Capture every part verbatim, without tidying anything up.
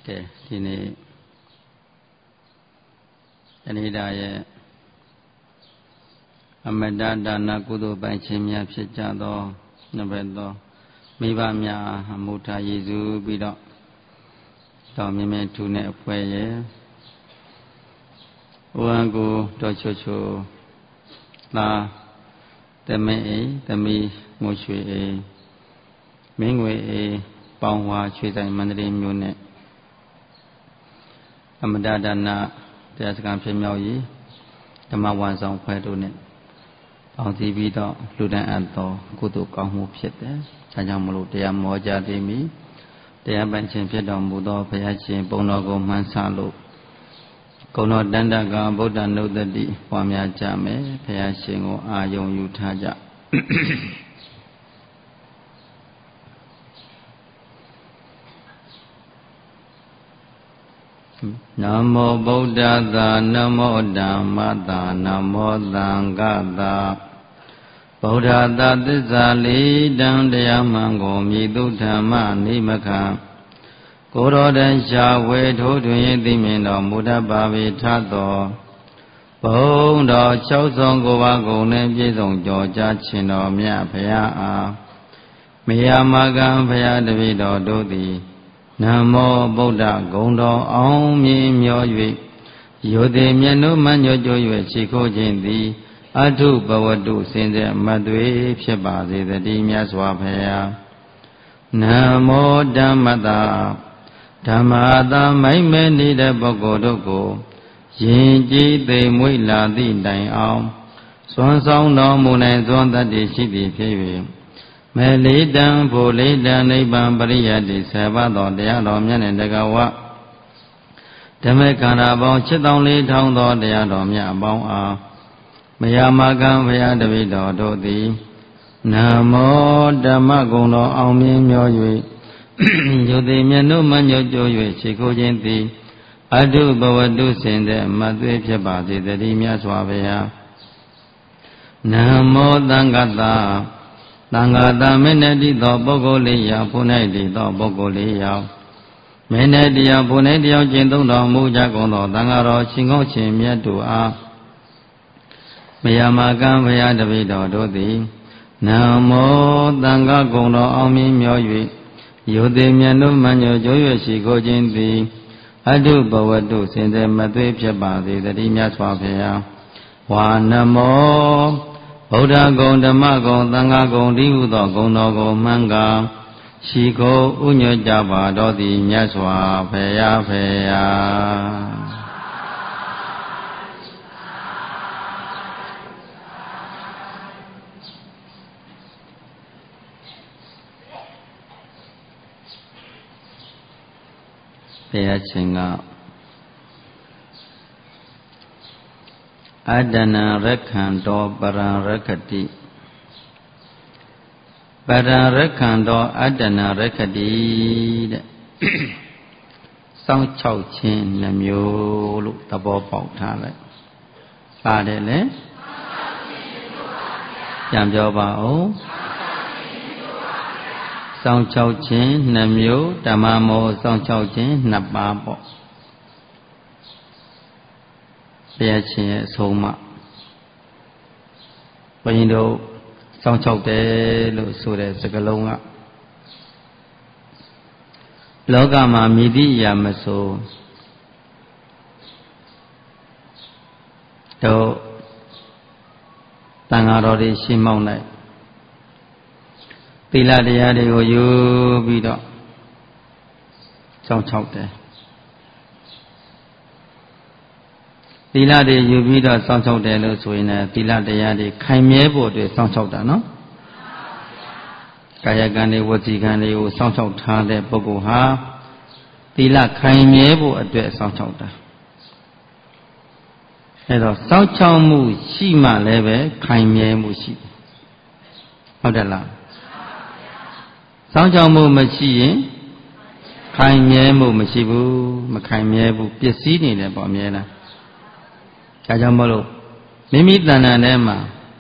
ကဲဒီနေ့အနိဒာရဲ့အမတဒါနကုသိုလ်ပိုင်ခြင်းများဖြစ်ကြသောနှစ်ဘက်သောမိဘများအမှုထားရည်စူးပြီးတော့တောင်းမြင်မြင်ထူနဲ့အဖွဲ့ရဲ့ဝံကိုတော်ချွချွလာသမင်းအိသမီးငိုရွှေအိမင်းငွေအိပေါင်းဝါရွှေဆိုင်မန္တလေးမြို့နဲ့အမတဒါနတရားစခန်းဖြစ်မြောက်ရေးဓမ္မဝန်ဆောင်ဖွဲ့တို့နဲ့ပေါင်းစည်းပြီးတော့လူတန်းအပ်သောကုသိုလ်ကောင်းမှုဖြစ်တယ်။ဒါကြောင့်မလို့တရားမောကြသိမိတရားပိုင်ခြင်းဖြစ်တော်မူသောဘုရားရှင်ပုံတော်ကိုမှန်းဆလို့ကုံတော်တန်တကဗုဒ္ဓနုတ္တိပွားများကြမယ်ဘုရားရှင်ကိုအာယုံယူထားကြနမောဗုဒ္ဓသာနမောဓမ္မသာနမောသံဃသာဗုဒ္ဓသာသစ္စာလေးတံတရားမှန်ကိုမြည်သူဓမ္မနိမခံကိုရောတန်ရှာဝေထိုးထွင်ရသိမြင်တော်မူတတ်ပါ၏ထသောဘုံတော်၆ဆောင်ကိုပါကုန်နှင့်ပြည့်စုံကြော်ကြားခြင်းတော်မြတ်ဘုရားအားမေယမကံဘုရားတပည့်တော်တို့သည်နမောဗုဒ္ဓဂုံတော်အောင်မြင်မျော၍ယောတိမျက်နှုမှညွတ်ကြွ၍ရှိခိုးခြင်းသည်အထုဘဝတုစင်စေမသွေဖြစ်ပါစေတည်းမြတ်စွာဘုရားနမောဓမ္မတာဓမ္မာတာမိုက်မဲနေတဲ့ပုဂ္ဂိုလ်တို့ကိုယဉ်ကျေးသိမ်မွေ့လာသည့်တိုင်အောင်စွမ်းဆောင်တော်မူနိုင်စွမ်းတတ်တည်ရှိသည်ဖြစ်၍မေလေးတံဖို့လေးတံနိဗ္ဗာန်ပရိယတ္တိဆယ်ပါးသောတရားတော်မြတ်နှင့်တကဝဓမ္မခန္ဓာပေါင်း七သောလေးထောင်သောတရားတော်မြတ်အပေါင်းအားမယာမကံဘုရားတပည့်တော်တို့သည်နမောဓမ္မဂုဏ်တော်အောင်မြင်မျော၍ယုတိမျက်နှုမှညွတ်ကြွ၍ရှိခိုးခြင်းသည်အတုဘဝတုစင်တဲ့မသွေးဖြစ်ပါစေတည်းမြတ်စွာဘုရားနမောသံဃတာသံဃာတာမင်းနဲ့တည်သောပုဂ္ဂိုလ်လေးယောက်ဘုန်း၌တည်သောပုဂ္ဂိုလ်လေးယောက်မင်းနဲ့တရားဘုန်း၌တရားကျင့်သုံးတော်မူကြကုန်သောသံဃာတော်ရှင်ကောင်းရှင်မြတ်တို့အားမယမကံဘုရားတပည့်တော်တို့သည်နမောသံဃာကုံတော်အောင်မြင်မျော၍ယောတိမြတ်တို့မှညိုကြွ၍ရှိခိုးခြင်းသည်အတုဘဝတုစင်စေမသွေးဖြစ်ပါစေတည်းမြတ်စွာဘုရားဝါနမောဗုဒ္ဓဂုံဓမ္မဂုံသံဃာဂုံဒီဟုသောဂုံတော်ကိုမှန်ကားရှိခိုးဥညွတ်ကြပါတော်သည်မြတ်စွာဘုရားဘုရားဘုရားရှင်ကအတ္တနာရက္ခဏ်တောပရံရက္ခတိပရံရက္ခဏ်တောအတ္တနာရက္ခတိတဲ့စောင့်ချောက်ခြင်းနှမျိုးလို့သဘောပေါက်ထားလိုက်ပါတယ်လေပြန်ပြောပါဦးစောင့်ချောက်ခြင်းနှမျိုးဓမ္မမောစောင့်ချောက်ခြင်းနှစ်ပါးပေါ့ဘုရားရှင်ရဲ့အဆုံးအမဘုရင်တို့စောင့်ချောက်တယ်လို့ဆိုတဲ့စကားလုံးကလောကမှာမြည်သည့်အရာမဆိုတော့တန်ဃာတော်တွေရှင်းမောင်းလိုက်သီလတရားတွေကိုယူပြီးတော့စောင့်ချောက်တယ်သီလတွေယူပြီးတော့စောင့်ချောက်တယ်လို့ဆိုရင်လည်းသီလတရားတွေခိုင်မြဲဖို့အတွက်စောင့်ချောက်တာနော်ကာယကံတွေဝစီကံတွေကိုစောင့်ချောက်ထားတဲ့ပုဂ္ဂိုလ်ဟာသီလခိုင်မြဲဖို့အတွက်စောင့်ချောက်တာအဲတော့စောင့်ချောက်မှုရှိမှလည်းပဲခိုင်မြဲမှုရှိတယ်ဟုတ်တယ်လားစောင့်ချောက်မှုမရှိရင်ခိုင်မြဲမှုမရှိဘူးမခိုင်မြဲဘူးပျက်စီးနေတယ်ပေါ့အမြဲတမ်းဒါကြောင့်မလို့မိမိတဏ္ဍာထဲမှာ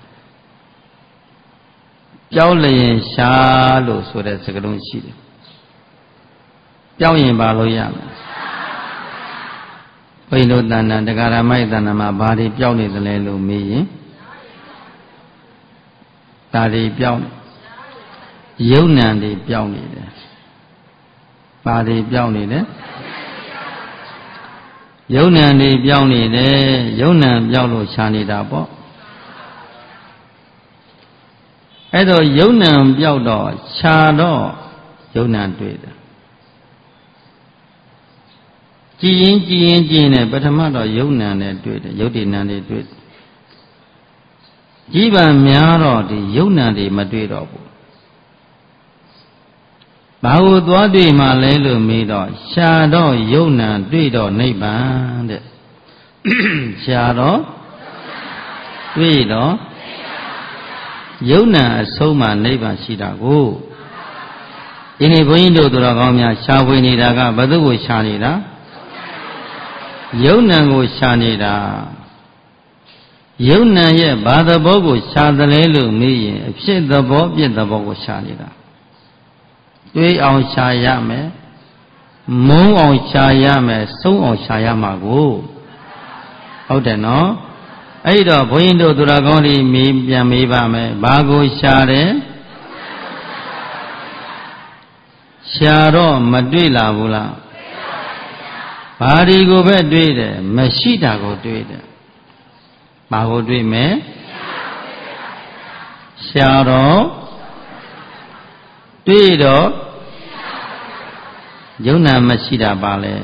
ပြောင်းလျင်ရှားလို့ဆိုတဲ့စကားလုံးရှိတယ်ပြောင်းရင်ဘာလို့ရမလဲဘုန်းကြီးတို့တဏ္ဍာတရားဓမ္မိုက်တဏ္ဍာမှာဘာတွေပြောင်းနေသလဲလို့မေးရင်ဒါတွေပြောင်းယုံနံတွေပြောင်းနေတယ်ဘာတွေပြောင်းနေလဲယုံနံတွေပြောင်းနေတယ်ယုံနံပြောင်းလို့ရှားနေတာပေါ့အဲ့တော့ယုံနံပြောက်တော့ရှားတော့ယုံနံတွေ့တယ်ကြည်ရင်ကြည်ရင်ကြည်နေပထမတော့ယုံနံနဲ့တွေ့တယ်ယုတ်တိနံတွေတွေ့ကြီးပံများတော့ဒီယုံနံတွေမတွေ့တော့ဘူးဘာလို့သွားတွေ့မှလဲလို့မေးတော့ရှားတော့ယုံနံတွေ့တော့နိဗ္ဗာန်တဲ့ရှားတော့တွေ့တော့ယုံနံအဆုံးမှနိဗ္ဗာန်ရှိတာကိုဒီနေ့ဘုန်းကြီးတို့သူတော်ကောင်းများရှားဝင်နေတာကဘယ်သူကိုရှားနေတာယုံနံကိုရှားနေတာယုံနံရဲ့ဘာသဘောကိုရှားသလဲလို့မေးရင်အဖြစ်သဘောပြည့်သဘောကိုရှားနေတာတွေးအောင်ရှားရမယ်မုန်းအောင်ရှားရမယ်ဆုံးအောင်ရှားရမှာကိုဟုတ်တယ်နော်အဲ့တော့ဘုန်းကြီးတို့သူတော်ကောင်းတွေမေးပြန်မေးပါမယ်ဘာကိုရှားတယ်ရှားတော့မတွေ့လာဘူးလားဘာဒီကိုပဲတွေ့တယ်မရှိတာကိုတွေ့တယ်ဘာကိုတွေ့မယ်ရှားတော့တွေ့တော့ယုံနာမရှိတာပါလေ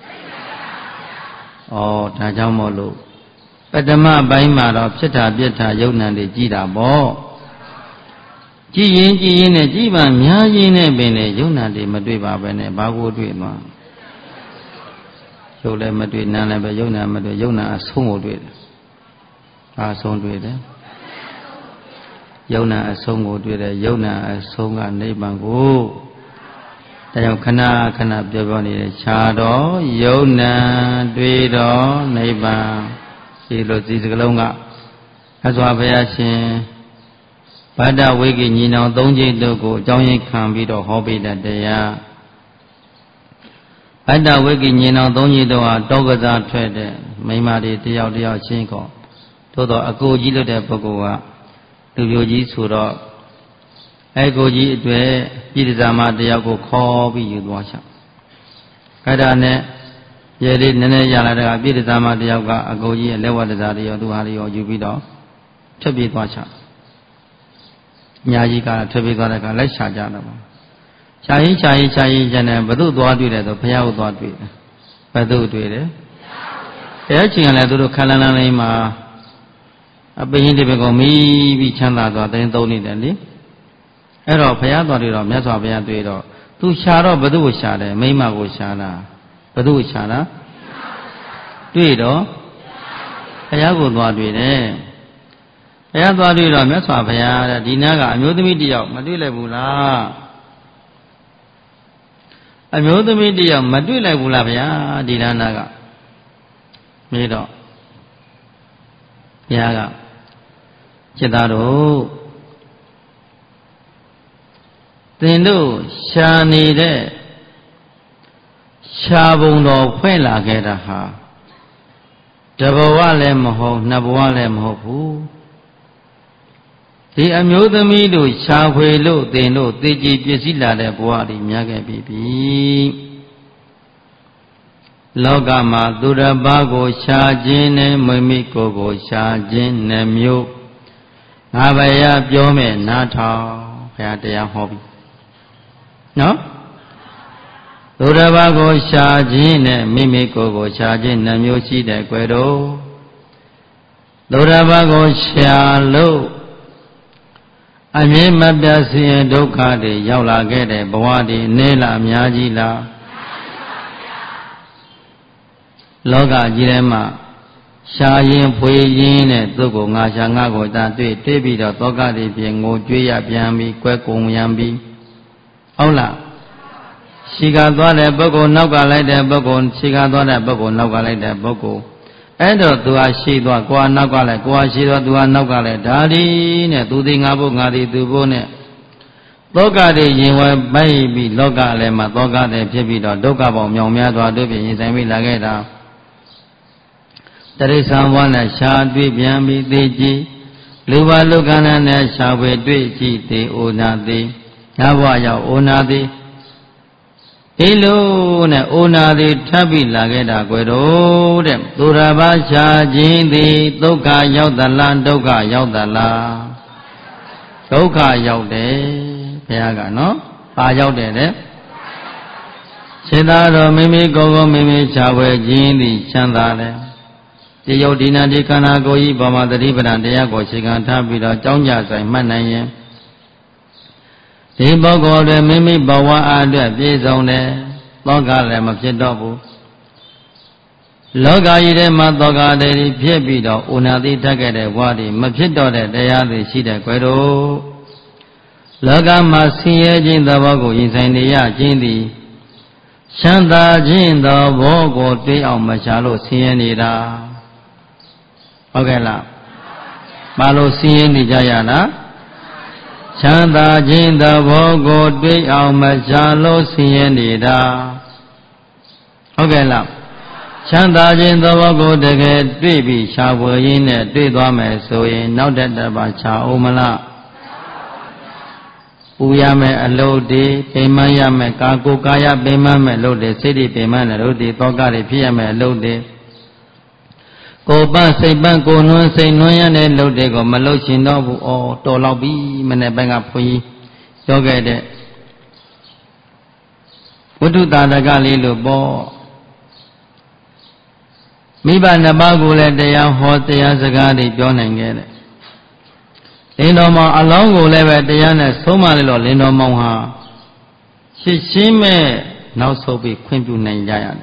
ဩဒါကြောင့်မို့လို့ပထမပိုင်းမှာတော့ဖြစ်တာပြစ်တာယုံနာတွေကြည်တာပေါ့ကြည်ရင်ကြည်ရင်နဲ့ကြည်ပါများရင်နဲ့ပင်လေယုံနာတွေမတွေ့ပါပဲနဲ့ဘာကိုတွေ့မှာယုံလည်းမတွေ့နာလည်းပဲယုံနာမတွေ့ယုံနာအဆုံးကိုတွေ့တယ်ဘာအဆုံးတွေ့တယ်ယုံနာအဆုံးကိုတွေ့တယ်ယုံနာအဆုံးကနိဗ္ဗာန်ကိုဒါကြောင့်ခဏခဏပြောပြောနေတယ်ခြားတော့ယုံနာတွေ့တော့နိဗ္ဗာန်ဒီလိုဒီစကလုံးကသစ္စာဘုရားရှင်ဗဒ္ဒဝိကိညီနောင်သုံးကျိတ်တို့ကိုအကြောင်းရင်းခံပြီးတော့ဟောပေးတဲ့တရားဗဒ္ဒဝိကိညီနောင်သုံးကျိတ်တို့ဟာတောကစားထွက်တဲ့မိန်းမတွေတယောက်တယောက်ချင်းကောသို့တော့အကိုကြီးလို့တဲ့ပုဂ္ဂိုလ်ကလူမျိုးကြီးဆိုတော့အဲကိုကြီးအတွေ့ပြည်တစားမတယောက်ကိုခေါ်ပြီးယူသွားချအဲ့ဒါနဲ့ရေလေးနည်းနည်းရလာတဲ့ကပြည်တစားမတယောက်ကအကိုကြီးရဲ့လက်ဝတ်တစားတွေရောသူဟာတွေရောယူပြီးတော့ထွက်ပြေးသွားချညာကြီးကထွက်ပြေးသွားတဲ့ကလိုက်ရှာကြတော့ရှာရင်ရှာရင်ရှာရင်ကျန်တယ်ဘသူသွားတွေ့တယ်ဆိုဘုရားကိုသွားတွေ့တယ်ဘသူတွေ့တယ်ဘုရားရှင်ကလည်းသူတို့ခလန်းလန်းလေးမှာအပင်းတပည့်ကိုမိပြီးချမ်းသာသွားတဲ့သုံးနေတယ်လေအဲ့တော့ဘုရားသွားတွေ့တော့မြတ်စွာဘုရားတွေ့တော့သူရှာတော့ဘသူကိုရှာတယ်မိမကိုရှာတာဘသူကိုရှာတာတွေ့တော့ဘုရားကိုသွားတွေ့တယ်ဘုရားသွားတွေ့တော့မြတ်စွာဘုရားတဲ့ဒီနာကအမျိုးသမီးတယောက်မတွေ့လိုက်ဘူးလားအမျိုးသမီးတယောက်မတွေ့လိုက်ဘူးလားဗျာဒီနာနာကမေးတော့ဘုရားကจิตသားတို့သင်တို့ရှာနေတဲ့ရှားပုံတော်ဖွင့်လာခဲ့တာဟာတဘဝလည်းမဟုတ်နှစ်ဘဝလည်းမဟုတ်ဘူးဒီအမျိုးသမီးတို့ရှားဖွေလို့သင်တို့သိကြည်ပြည့်စည်လာတဲ့ဘဝတွေများခဲ့ပြီလောကမှာသူတစ်ပါးကိုရှားခြင်းနဲ့မိမိကိုယ်ကိုရှားခြင်းနဲ့မျိုးငါဘယပြောမယ်နားထောင်ဘုရားတရားဟောပြီနော်သူတစ်ပါးကိုရှားခြင်းနဲ့မိမိကိုယ်ကိုရှားခြင်းနဲ့မျိုးရှိတဲ့ကွယ်တော်သူတစ်ပါးကိုရှားလို့အမြဲမပြတ်ဆင်းရဲဒုက္ခတွေရောက်လာခဲ့တဲ့ဘဝတွေနေလားအများကြီးလားလောကကြီးထဲမှာရှားရင်ဖွေရင်နဲ့သူ့ကိုငါရှာငါကိုတာတွေ့တွေ့ပြီးတော့သောကတွေပြင်ငိုကြွေးရပြန်ပြီးကွဲကုံရံပြီးဟုတ်လားရှိကသွားတဲ့ပုဂ္ဂိုလ်နောက်ကလိုက်တဲ့ပုဂ္ဂိုလ်ရှိကသွားတဲ့ပုဂ္ဂိုလ်နောက်ကလိုက်တဲ့ပုဂ္ဂိုလ်အဲ့တော့သူဟာရှိသွားကိုယ်ဟာနောက်ကလိုက်ကိုယ်ဟာရှိသွားသူဟာနောက်ကလိုက်ဒါဒီနဲ့သူဒီငါဖို့ငါဒီသူဖို့နဲ့သောကတွေရင်ဝဲပိုက်ပြီးလောကလည်းမှာသောကတွေဖြစ်ပြီးတော့ဒုက္ခပေါင်းမြောင်များစွာတို့ဖြင့်ရင်ဆိုင်ပြီးလာခဲ့တာတရိစ္ဆာန်ဘဝနဲ့ရှားတွေ့ပြန်ပြီးသိကြည်လူဘလူကဏ္ဍနဲ့ရှားဝေတွေ့ကြည့်သေးအိုနာသေးငါဘဝရောက်အိုနာသေးဒီလိုနဲ့အိုနာသေးထပ်ပြီးလာခဲ့တာကွယ်တော့တဲ့သူရဘာရှားခြင်းသည်ဒုက္ခရောက်သလားဒုက္ခရောက်သလားဒုက္ခရောက်တယ်ဘုရားကနော်ပါရောက်တယ်တဲ့စေတတော်မိမိကိုယ်ကိုမိမိရှားဝယ်ခြင်းသည်ချမ်းသာတယ်ဒီယုတ်ဒီနာဒီခန္ဓာကိုယ်ကြီးပေါ်မှာသတိပဋ္ဌာန်တရားကိုခြေခံထားပြီးတော့ကြောင်းကြဆိုင်မှတ်နိုင်ရင်ဒီပုဂ္ဂိုလ်တွေမိမိဘဝအားအတွက်ပြည့်စုံတယ်သောကလည်းမဖြစ်တော့ဘူးလောကကြီးထဲမှာသောကတည်းဖြစ်ပြီးတော့ဥနာတိတတ်ခဲ့တဲ့ဘဝတွေမဖြစ်တော့တဲ့တရားတွေရှိတဲ့ကွယ်တို့လောကမှာဆင်းရဲခြင်းသဘောကိုရင်ဆိုင်နေရခြင်းသည်ချမ်းသာခြင်းသောဘောကိုတွေးအောင်မရှာလို့ဆင်းရဲနေတာဟုတ်ကဲ့လားမလို့ဆင်းရဲနေကြရလားချမ်းသာခြင်းသဘောကိုတွေးအောင်မရှာလို့ဆင်းရဲနေတာဟုတ်ကဲ့လားချမ်းသာခြင်းသဘောကိုတကယ်တွေ့ပြီးရှာဖွေရင်းနဲ့တွေ့သွားမယ်ဆိုရင်နောက်တတပါရှာအောင်မလားပူရမယ်အလုပ်တွေပိမန်းရမယ်ကာကိုကာယပိမန်းမယ်လုပ်တယ်စိတ်တွေပိမန်းတယ်လို့ဒီသောကတွေဖြစ်ရမယ်အလုပ်တွေကိုပန်းစိတ်ပန်းကိုနွမ်းစိတ်နွမ်းရတဲ့လုပ်တွေကိုမလုပ်ရှင်တော့ဘူးအော်တော်လောက်ပြီမနေ့ပိုင်းကဘုန်းကြီးပြောခဲ့တဲ့ဝိတုတာတကလေးလို့ပေါ့မိဘနှစ်ပါးကိုလည်းတရားဟောတရားစကားတွေပြောနိုင်ခဲ့တယ်လင်းတော်မောင်အလောင်းကိုလည်းပဲတရားနဲ့ဆုံးမလိုက်တော့လင်းတော်မောင်ဟာရှင်းရှင်းမဲ့နောက်ဆုတ်ပြီးခွင့်ပြုနိုင်ကြရတယ်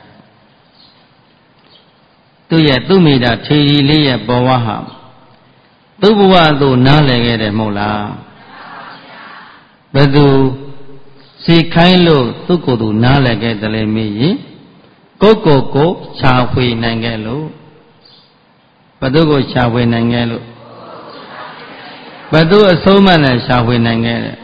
သူရဲ့သူ့မိတာထေရီလေးရဲ့ဘဝဟာသူ့ဘဝသူနားလည်ခဲ့တယ်မဟုတ်လားဘယ်သူစီခိုင်းလို့သူ့ကိုယ်သူနားလည်ခဲ့တယ်လေမေးရင်ကိုယ့်ကိုယ်ကိုခြာဖွေနိုင်ခဲ့လို့ဘယ်သူကိုခြာဖွေနိုင်ခဲ့လို့ဘယ်သူအဆုံးမနဲ့ခြာဖွေနိုင်ခဲ့တယ်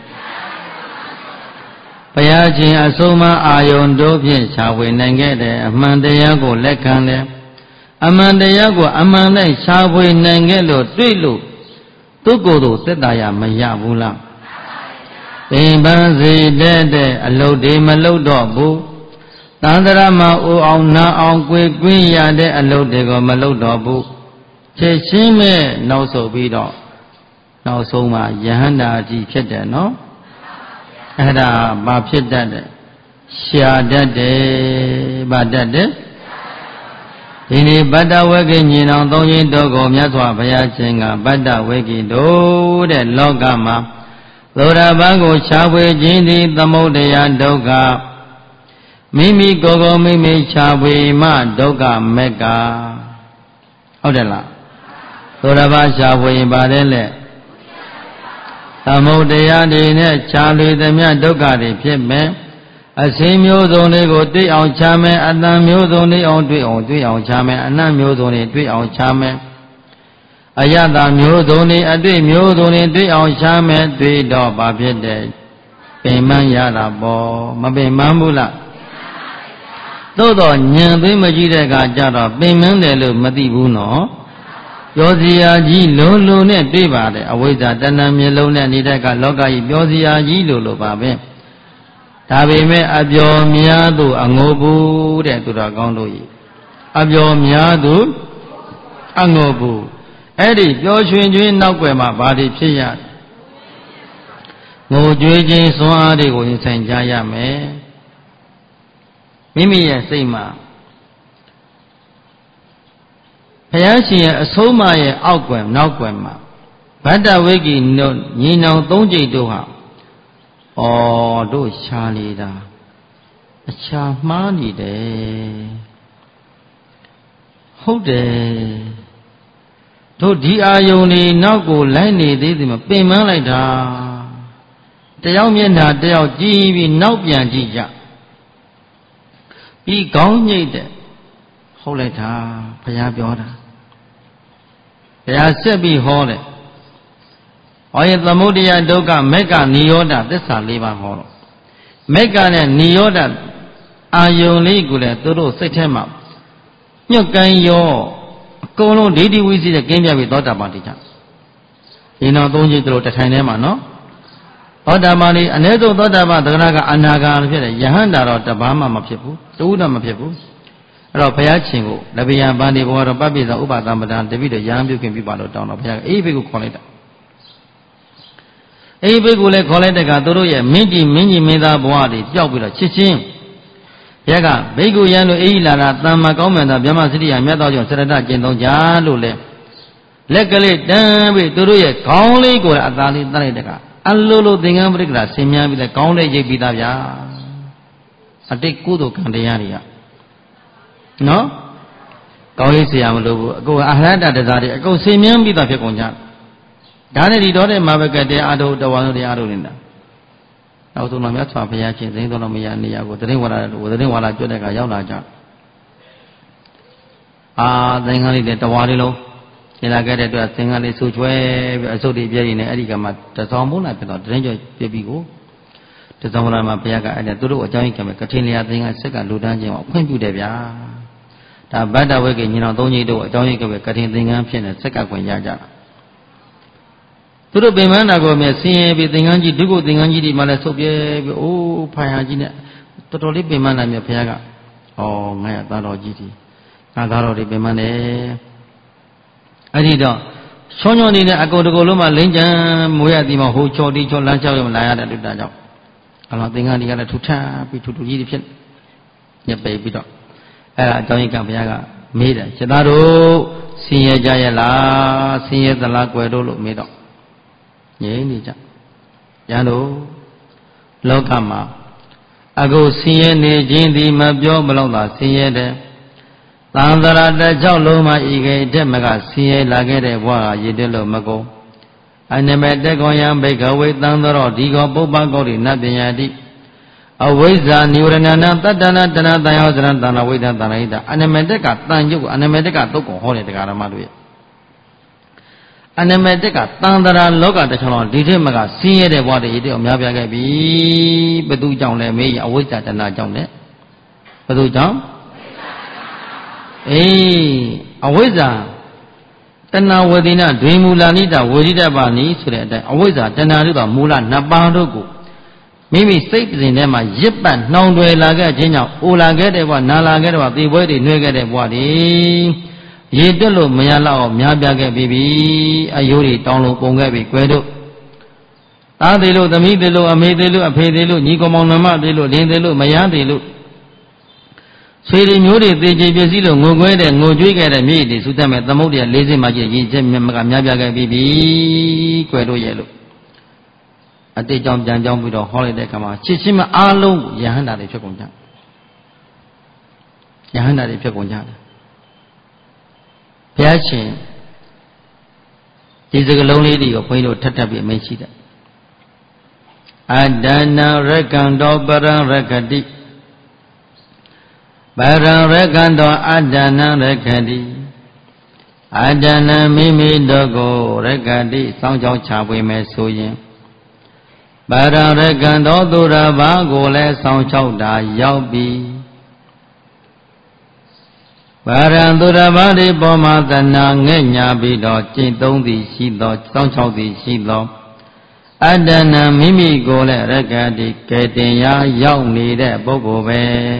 ဘုရားရှင်အဆုံးမအာယုန်တို့ဖြင့်ခြာဖွေနိုင်ခဲ့တယ်အမှန်တရားကိုလက်ခံတယ်အမှန်တရားကိုအမှန်နဲ့ရှားဖွေနိုင်ခဲ့လို့တွေ့လို့သူ့ကိုယ်သူသက်သာရမရဘူးလားပင်ပန်းစေတဲ့အလုပ်တွေမလုပ်တော့ဘူးသန္တရမှာအိုအောင်နာအောင်ကြွေကွင်းရတဲ့အလုပ်တွေကိုမလုပ်တော့ဘူးချက်ချင်းမဲ့နောက်ဆုတ်ပြီးတော့နောက်ဆုံးမှာယဟန္တာကြီးဖြစ်တယ်နော်အဲ့ဒါဘာဖြစ်တတ်တယ်ရှားတတ်တယ်ဘာတတ်တယ်ဒီနေ့ဗတ္တဝဂိညီနောင်သုံးခြင်းတို့ကိုမြတ်စွာဘုရားရှင်ကဗတ္တဝဂိတို့တဲ့လောကမှာသောတာပန်ကိုရှားဖွေခြင်းသည်သမုဒယဒုက္ခမိမိကိုယ်ကိုမိမိရှားဖွေမှဒုက္ခမက္ခဟုတ်တယ်လားသောတာပန်ရှားဖွေရင်ပါတယ်လေသမုဒယတွေနဲ့ရှားလွေသမျှဒုက္ခတွေဖြစ်မယ်အစင်းမျိုးစုံတွေကိုတွေ့အောင်ချမ်းမယ်အတန်မျိုးစုံတွေအောင်တွေ့အောင်တွေ့အောင်ချမ်းမယ်အနတ်မျိုးစုံတွေတွေ့အောင်ချမ်းမယ်အယတမျိုးစုံတွေအတွေ့မျိုးစုံတွေတွေ့အောင်ချမ်းမယ်တွေ့တော့ဘာဖြစ်တယ်ပင်မရတာပေါ့မပင်မဘူးလားသို့တော့ညံသိမကြည့်တဲ့အခါကျတော့ပင်မတယ်လို့မသိဘူးနော်ပြောစရာကြီးလုံးလုံးနဲ့တွေ့ပါတယ်အဝိဇ္ဇာတဏှာမျိုးလုံးနဲ့နေတဲ့ကလောကကြီးပြောစရာကြီးလို့လို့ပါပဲဒါပေမဲ့အပျော်များသူအငိုဘူးတဲ့သူတော်ကောင်းတို့ကြီးအပျော်များသူအငိုဘူးအဲ့ဒီပျော်ရွှင်ခြင်းနောက်ွယ်မှာဘာတွေဖြစ်ရငိုကြွေးခြင်းစွမ်းအားတွေကိုရင်ဆိုင်ကြရမယ်မိမိရဲ့စိတ်မှာဘုရားရှင်ရဲ့အဆုံးအမရဲ့အောက်ွယ်နောက်ွယ်မှာဗတ္တဝိကိညီနောင်သုံးကြိတ်တို့ဟာဩတို့ရှားနေတာအချာမှားနေတယ်ဟုတ်တယ်တို့ဒီအာယုန်นี่နောက်ကိုလိုက်နေသေးတယ်မပင်ပန်းလိုက်တာတယောက်မျက်နှာတယောက်ကြည့်ပြီးနောက်ပြန်ကြည့်ကြပြီးခေါင်းညိတ်တဲ့ဟုတ်လိုက်တာဘုရားပြောတာဘုရားဆက်ပြီးဟောတယ်ဟောရင်သမုဒယဒုက္ခမေက္ခနိရောဓသစ္စာ၄ပါးဟောတော့မေက္ခနဲ့နိရောဓအာယုန်လေးကိုလည်းသူတို့စိတ်ထဲမှာညှို့ကန်ရောကုံလုံးဒိဋ္ဌိဝိသိတဲ့ကင်းပြပြီးသောတာပန်တိကြဒီနောက်သုံးချက်တို့တထိုင်ထဲမှာနော်သောတာပန်ဒီအ ਨੇ ဆုံးသောတာပန်သက္ကနာကအနာဂါဖြစ်တယ်ယဟန္တာတော့တပါးမှမဖြစ်ဘူးတူးတော့မဖြစ်ဘူးအဲ့တော့ဘုရားရှင်ကိုလဗျာပန်ဒီဘောတော့ပပိသောဥပသမ္ပဒံတပိတော့ယဟန်ပြုခင်ပြပါလို့တောင်းတော့ဘုရားအေးဘိက္ခုခေါ်လိုက်တာအေးဘိက္ခုလည်းခေါ်လိုက်တဲ့ကသူတို့ရဲ့မင်းကြီးမင်းကြီးမင်းသားဘဝတွေပျောက်ပြီးတော့ချစ်ချင်းဘုရားကဘိက္ခုယံတို့အေးလာတာတမ္မာကောင်းမြတ်သောဗျမစရိယမြတ်သောကြောင့်စရတကျင့်သုံးကြလို့လေလက်ကလေးတန်းပြီးသူတို့ရဲ့ခေါင်းလေးကိုအသာလေးတတ်လိုက်တဲ့ကအလိုလိုသင်္ကန်းပရိက္ခရာဆင်မြန်းပြီးတဲ့ခေါင်းလေးရိပ်ပြီးသားဗျာအတိတ်ကုသိုလ်ကံတရားတွေကနော်ကောင်းရေးဆရာမလို့ဘူးအကုန်အဟရတတရားတွေအကုန်ဆင်မြန်းပြီးသားဖြစ်ကုန်ကြဒါနဲ့ဒီတော့တဲ့မှာပဲကတရားအထုတဝါတို့တရားတို့နေတာနောက်ဆုံးတော့မြတ်စွာဘုရားရှင်သိတော်တော်မရနေရကိုတရင်ဝါလာတို့တရင်ဝါလာကျွတ်တဲ့ကရောက်လာကြအာသင်္ကန်းလေးတဲ့တဝါလေးလုံးရှင်းလာခဲ့တဲ့အတွက်သင်္ကန်းလေးဆူချွဲပြီးအစုပ်တွေပြည့်နေအဲ့ဒီကမှတစောင်းမုန်းလာဖြစ်တော့တရင်ကျော်ပြပြီးကိုတစောင်းလာမှာဘုရားကအဲ့ဒါသူတို့အကြောင်းကြီးကမယ်ကထင်လျာသင်္ကန်းဆက်ကလူတန်းခြင်းကိုဖွင့်ပြတယ်ဗျာဒါဗတ္တဝိကေညီတော်သုံးကြီးတို့အကြောင်းကြီးကပဲကထင်သင်္ကန်းဖြစ်နေဆက်ကခွင့်ရကြတာသူတို့ပင်မနာကိုမြဲဆင်းရဲပြီးသင်္ကန်းကြီးဒုက္ခသင်္ကန်းကြီးဒီမှလည်းဆုပ်ပြဲပြီးအိုးဖိုင်ဟာကြီးနဲ့တော်တော်လေးပင်မနာမြဲဘုရားကဩငါရသားတော်ကြီးဒီငါသားတော်ဒီပင်မနေအဲ့ဒီတော့ချောချောနေတဲ့အကုန်တကူလုံးမှလိမ့်ကြံမွေးရသည်မှာဟိုချော်တီချော်လမ်းလျှောက်ရမလာရတဲ့တူတာကြောင့်အဲ့တော့သင်္ကန်းကြီးကလည်းထူထပ်ပြီးထူထူကြီးတွေဖြစ်ညက်ပေပြီးတော့အဲ့ဒါအကြောင်းကြီးကဘုရားကမေးတယ်ရှင်သားတို့ဆင်းရဲကြရဲ့လားဆင်းရဲသလားကွယ်တို့လို့မေးတော့ငြိမ်းနေကြရန်တို့လောကမှာအခုဆင်းရဲနေခြင်းဒီမပြောဘလို့သာဆင်းရဲတယ်သံသရာတစ်ချောက်လုံးမှဤကေတဲ့မကဆင်းရဲလာခဲ့တဲ့ဘဝကရည်တက်လို့မကုန်အနမေတက်ကောယံဘိကဝေသံသရောဒီကောပုပ္ပကောတိနတ်ပညာတိအဝိဇ္ဇာနိဝရဏနာတတ္တနာတဏတန်ယောဇရံတဏဝိဒ္ဓတဏဟိတအနမေတက်ကတန်ကျုပ်အနမေတက်ကသုတ်ကုန်ဟောတယ်တရားဓမ္မတို့ရဲ့အနမေတက်ကတန်တရာလောကတစ်ချောင်းလုံးဒီထက်မကဆင်းရဲတဲ့ဘဝတည်းအများပြားခဲ့ပြီဘသူကြောင့်လဲမေးအဝိဇ္ဇာတဏကြောင့်လဲဘသူကြောင့်အေးအဝိဇ္ဇာတဏဝေဒိနာဒွေမူလာနိတဝေဒိတပါဏိဆိုတဲ့အတိုင်းအဝိဇ္ဇာတဏတို့ကမူလနှစ်ပါးတို့ကိုမိမိစိတ်စဉ်ထဲမှာရစ်ပတ်နှောင်တွယ်လာခဲ့ခြင်းကြောင့်အိုလာခဲ့တဲ့ဘဝနာလာခဲ့တဲ့ဘဝသေပွဲတွေနှွဲခဲ့တဲ့ဘဝတွေရေတွက်လို့မရတော့အောင်များပြားခဲ့ပြီပြီအယိုးတွေတောင်းလို့ပုံခဲ့ပြီကွယ်တို့သားသေးလို့သမီးသေးလို့အမေသေးလို့အဖေသေးလို့ညီကောင်မောင်နှမသေးလို့လင်းသေးလို့မယားသေးလို့ဆွေတွေမျိုးတွေသေချေပစ္စည်းလို့ငိုကွဲတဲ့ငိုကြွေးခဲ့တဲ့မြေတွေစူးတတ်မဲ့သမုဒ္ဒရာလေးစင်းမှကြီးရင်ချက်မြတ်ကများပြားခဲ့ပြီပြီကွယ်တို့ရဲ့လို့အတိတ်ကြောင့်ပြန်ကြောင်းပြီးတော့ဟောလိုက်တဲ့အခါမှာချစ်ချင်းမအားလုံးယဟန္တာတွေဖြစ်ကုန်ကြယဟန္တာတွေဖြစ်ကုန်ကြတယ်ဘုရားရှင်ဒီစကလုံးလေးတွေကိုဘုန်းကြီးတို့ထပ်ထပ်ပြီးအမိန့်ရှိတယ်အဒ္ဒနာရကံတော်ပရံရကတိပရံရကံတော်အဒ္ဒနာရကတိအဒ္ဒနာမိမိတို့ကိုရကတိစောင်းကြောင်းချပွေမယ်ဆိုရင်ပရံရကံတော်သူရဘာကိုလည်းစောင်းချောက်တာရောက်ပြီပါရံသူရဘာဒီပေါ်မှာသနာငဲ့ညာပြီးတော့ကျင့်သုံးသည်ရှိသောစောင်းချောက်သည်ရှိသောအတ္တနာမိမိကိုလည်းရကတိကဲတင်ရာရောက်နေတဲ့ပုဂ္ဂိုလ်ပဲ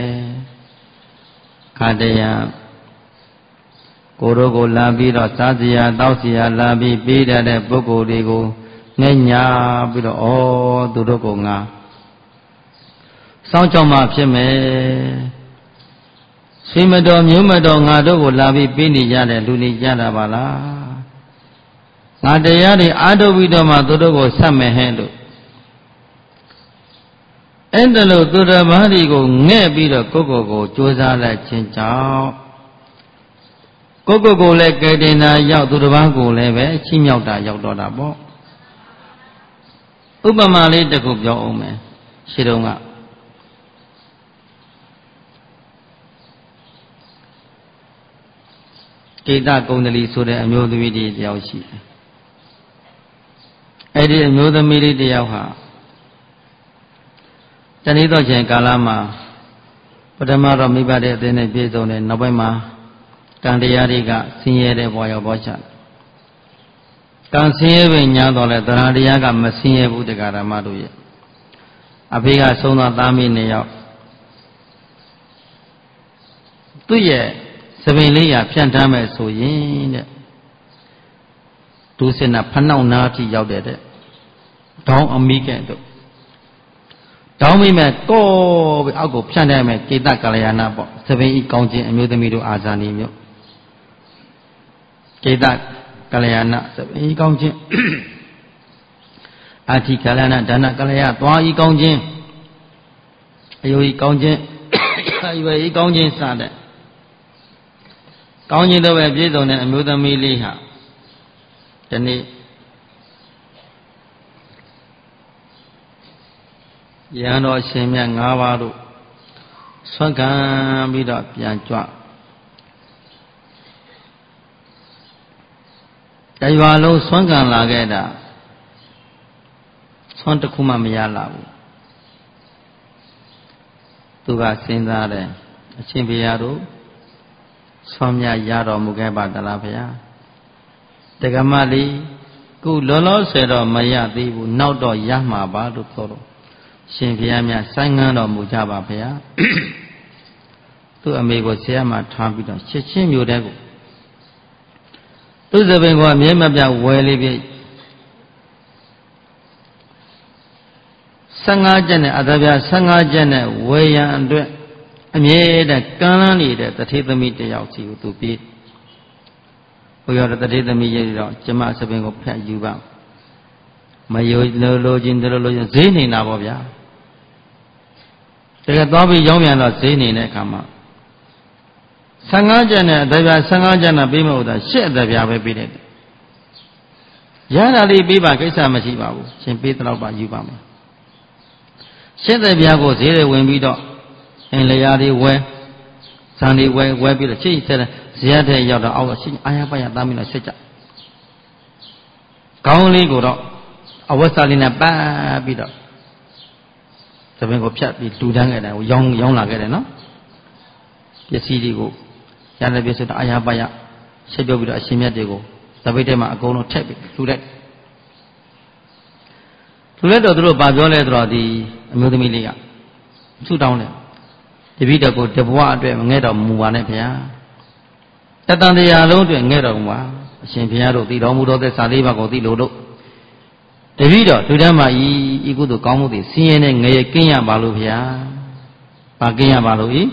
ခါတရံကိုယ်တို့ကိုလာပြီးတော့စားစရာတောက်စရာလာပြီးပေးတဲ့ပုဂ္ဂိုလ်တွေကိုငဲ့ညာပြီးတော့ဩသူတို့ကငါစောင်းချောက်မှဖြစ်မယ်ဆွေမတော်မျိုးမတော်ငါတို့ကိုလာပြီးပေးနေကြတယ်လူနေကြတာပါလားငါတရားတွေအားထုတ်ပြီးတော့မှသူတို့ကိုဆက်မယ်ဟဲ့လို့အဲ့ဒါလို့သူတော်ဘာတွေကိုငဲ့ပြီးတော့ကိုယ့်ကိုယ်ကိုကြိုးစားလိုက်ခြင်းကြောင့်ကိုယ့်ကိုယ်ကိုလည်းကယ်တင်တာရောက်သူတော်ဘာကိုလည်းပဲချီးမြှောက်တာရောက်တော့တာပေါ့ဥပမာလေးတစ်ခုပြောအောင်မယ်ရှင်းတော့ကကေတကုံတလီဆိုတဲ့အမျိုးသမီးတယောက်ရှိတယ်အဲ့ဒီအမျိုးသမီးလေးတယောက်ဟာတဏှိတော့ချိန်ကာလမှာပထမတော့မိဘတဲ့အသင်းနဲ့ပြည့်စုံတယ်နောက်ပိုင်းမှာကံတရားတွေကဆင်းရဲတဲ့ဘဝရောက်သွားချတယ်ကံဆင်းရဲပင်ညာတော့လဲတရားတရားကမဆင်းရဲဘူးတရားဓမ္မတို့ရဲ့အဖေကဆုံးသွားသားမီးနှစ်ယောက်သူ့ရဲ့သပင်လေးရဖြန့်ထားမယ်ဆိုရင်တဲ့ဒုစင်နာဖနှောက်နာအထိရောက်တဲ့တဲ့တောင်းအမိကဲ့တို့တောင်းမိမဲ့ကောပြီးအောက်ကိုဖြန့်ထားမယ်ကေတကလျာဏပေါ့သပင်ဤကောင်းခြင်းအမျိုးသမီးတို့အာဇာနည်မျိုးကေတကလျာဏသပင်ဤကောင်းခြင်းအာတိကလျာဏဒါနကလျာသွားဤကောင်းခြင်းအယုဤကောင်းခြင်းအယုဤကောင်းခြင်းစတဲ့ကောင်းခြင်းတော့ပဲပြည့်စုံတဲ့အမျိုးသမီးလေးဟာဒီနေ့ရဟန်းတော်ရှင်မြတ်၅ပါးတို့ဆွမ်းခံပြီးတော့ပြန်ကြွတရွာလုံးဆွမ်းခံလာခဲ့တာဆွမ်းတစ်ခုမှမရလာဘူးသူကစဉ်းစားတယ်အရှင်ဘုရားတို့ဆွမ်းမြရတော်မူခဲ့ပါသလားဘုရားတက္ကမလေးခုလောလောဆယ်တော့မရသေးဘူးနောက်တော့ရမှာပါလို့ပြောတော့ရှင်ဘုရားများဆိုင်းငန်းတော်မူကြပါဘုရားသူ့အမေကိုဆရာမထားပြီးတော့ရှစ်ချင်းမျိုးတဲ့ကိုသူ့သပင်ကအမြဲမပြဝဲလေးပြဆယ်ငါးကျက်နဲ့အသာပြဆယ်ငါးကျက်နဲ့ဝဲရန်အတွက်အမြဲတမ်းကမ်းလန်းနေတဲ့တထေသမီးတယောက်စီကိုသူပြေးဘုရားတထေသမီးရဲ့တော့ကျမသပင်ကိုဖက်ယူပါမယိုလိုလိုချင်းလိုလိုချင်းဈေးနေတာပေါ့ဗျာတကယ်သွားပြီးရောင်းပြန်တော့ဈေးနေတဲ့အခါမှာဆယ်ငါးကျက်နဲ့အသာပြဆယ်ငါးကျက်နဲ့ပြီးမဟုတ်တာရှစ်အသာပြပဲပြီးတယ်ရတာလေးပြီးပါကိစ္စမရှိပါဘူးရှင်ပေးတော့ပါယူပါမယ်ရှစ်အသာပြကိုဈေးတွေဝင်ပြီးတော့အင်လျာတွေဝဲဇန်တွေဝဲဝဲပြီးတော့ချိတ်ဆက်တဲ့ဇရက်တဲ့ရောက်တော့အောက်ကရှင်းအာရပရသားမိတော့ဆက်ကြခေါင်းလေးကိုတော့အဝတ်စားလေးနဲ့ပတ်ပြီးတော့သပင်ကိုဖြတ်ပြီးလူတန်းခဲ့တယ်ရောင်းရောင်းလာခဲ့တယ်နော်ပစ္စည်းတွေကိုရတဲ့ပစ္စည်းတော့အာရပရဆက်ပြုတ်ပြီးတော့အရှင်မြတ်တွေကိုသပိတ်ထဲမှာအကုန်လုံးထည့်ပြီးလူလိုက်လူလိုက်တော့သူတို့ဗာပြောလဲဆိုတော့ဒီအမျိုးသမီးလေးကဆူတောင်းတယ်တပည့်တော်ကိုတဘွားအတွက်ငဲ့တော်မူပါနဲ့ဗျာတတန်တရားလုံးအတွက်ငဲ့တော်မူပါအရှင်ဘုရားတို့သိတော်မူသောသစ္စာလေးပါးကိုသိလို့တို့တပည့်တော်ဒုဓမ္မဤဤကုသိုလ်ကောင်းမှုတွေဆင်းရဲနဲ့ငရဲကင်းရပါလို့ဗျာဘာကင်းရပါလို့ဤ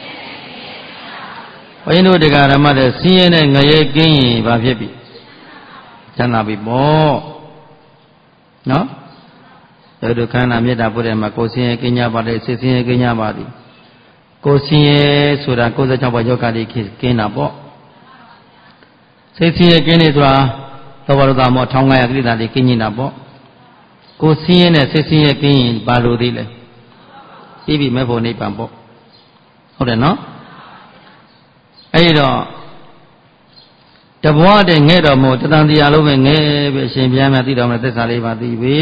ဘုန်းကြီးတို့တရားဓမ္မတွေဆင်းရဲနဲ့ငရဲကင်းရင်ဘာဖြစ်ပြီချမ်းသာပြီပေါ့နော်တို့တို့ခန္ဓာမေတ္တာပို့တယ်မှာကိုယ်ဆင်းရဲကင်းကြပါလေစိတ်ဆင်းရဲကင်းကြပါသည်ကိုယ်ဆင်းရဲဆိုတာကိုယ်စကြောင့်ပါယောဂတိကင်းတာပေါ့စိတ်ဆင်းရဲကင်းနေဆိုတာသောဘရတမောထောင်းငါရကိလေသာတွေကင်းနေတာပေါ့ကိုယ်ဆင်းရဲနဲ့စိတ်ဆင်းရဲကင်းရင်ဘာလို့သေးလဲပြီးပြီမဲ့ဖို့နိဗ္ဗာန်ပေါ့ဟုတ်တယ်နော်အဲ့တော့တဘွားတဲ့ငဲ့တော်မို့တတန်တရားလုံးပဲငဲ့ပဲအရှင်ဘုရားမြတ်သိတော်မူတဲ့သစ္စာလေးပါသိပြီ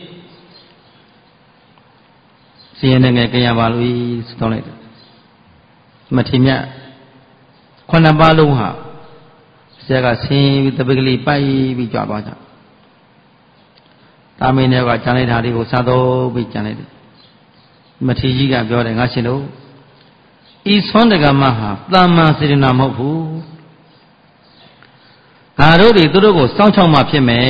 ဆင်းရဲနဲ့ငဲ့ကင်းရပါလို့ဆိုတော့လိုက်တယ်မထေမြတ်ခုနှစ်ပါးလုံးဟာဆရာကဆင်းပြီးတပိကလေးပိုက်ပြီးကြွသွားကြတာမင်းတွေကကြံလိုက်တာလေးကိုစားတော့ပြီးကြံလိုက်တယ်မထေကြီးကပြောတယ်ငါရှင်တို့ဤဆွမ်းတကမဟာတာမန်စေတနာမဟုတ်ဘူးငါတို့တွေသူတို့ကိုစောင့်ချောက်မှဖြစ်မယ်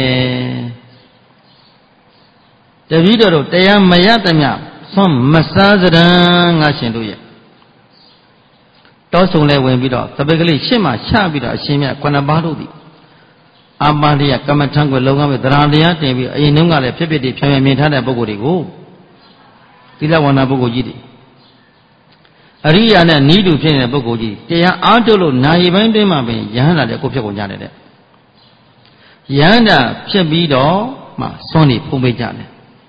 တပည့်တော်တို့တရားမရသမျှဆွမ်းမစားစရန်ငါရှင်တို့ရဲ့တောဆုံလဲဝင်ပြီးတော့တပိတ်ကလေးရှစ်မှချပြီးတော့အရှင်မြတ်ခုနှစ်ပါးတို့သည်အာပါလိယကမ္မထံကိုလုံငန်းပြီးတရားတရားတင်ပြီးအရင်တုန်းကလည်းဖြစ်ဖြစ်တည်ဖြံဖြံမြင်ထားတဲ့ပုဂ္ဂိုလ်တွေကိုသီလဝန္ဒပုဂ္ဂိုလ်ကြီးတွေအရိယာနဲ့နီးတူဖြစ်နေတဲ့ပုဂ္ဂိုလ်ကြီးတရားအားထုတ်လို့နာရီပိုင်းတွင်းမှာပင်ယဟန္တာတဲ့ကိုဖြစ်ကုန်ကြတယ်တဲ့ယဟန္တာဖြစ်ပြီးတော့မှစွန့်နေဖုံးပေးကြတယ်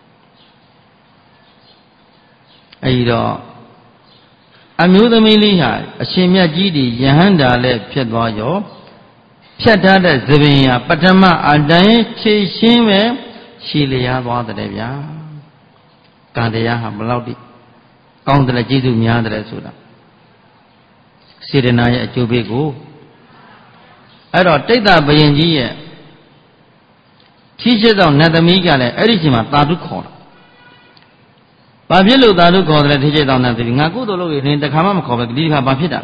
အဲဒီတော့အမျိုးသမီးလေးဟာအရှင်မြတ်ကြီးဒီယဟန္တာလည်းဖြစ်သွားရောဖြတ်ထားတဲ့သဘင်ဟာပထမအတိုင်းဖြည့်ရှင်းပဲရှည်လျားသွားတယ်ဗျာကံတရားဟာဘလောက်တိကောင်းတယ်ကျေးဇူးများတယ်ဆိုတာစေတနာရဲ့အကျိုးပေးကိုအဲ့တော့တိတ်တဘယင်ကြီးရဲ့ထီးရှိသောနတ်သမီးကလည်းအဲ့ဒီချိန်မှာသာဓုခေါ်တာဘာဖြစ်လို့သာဓုခေါ်တယ်လဲထီးရှိသောနတ်သမီးငါကုသိုလ်လုပ်ရင်တခါမှမခေါ်ပဲဒီတစ်ခါဘာဖြစ်တာ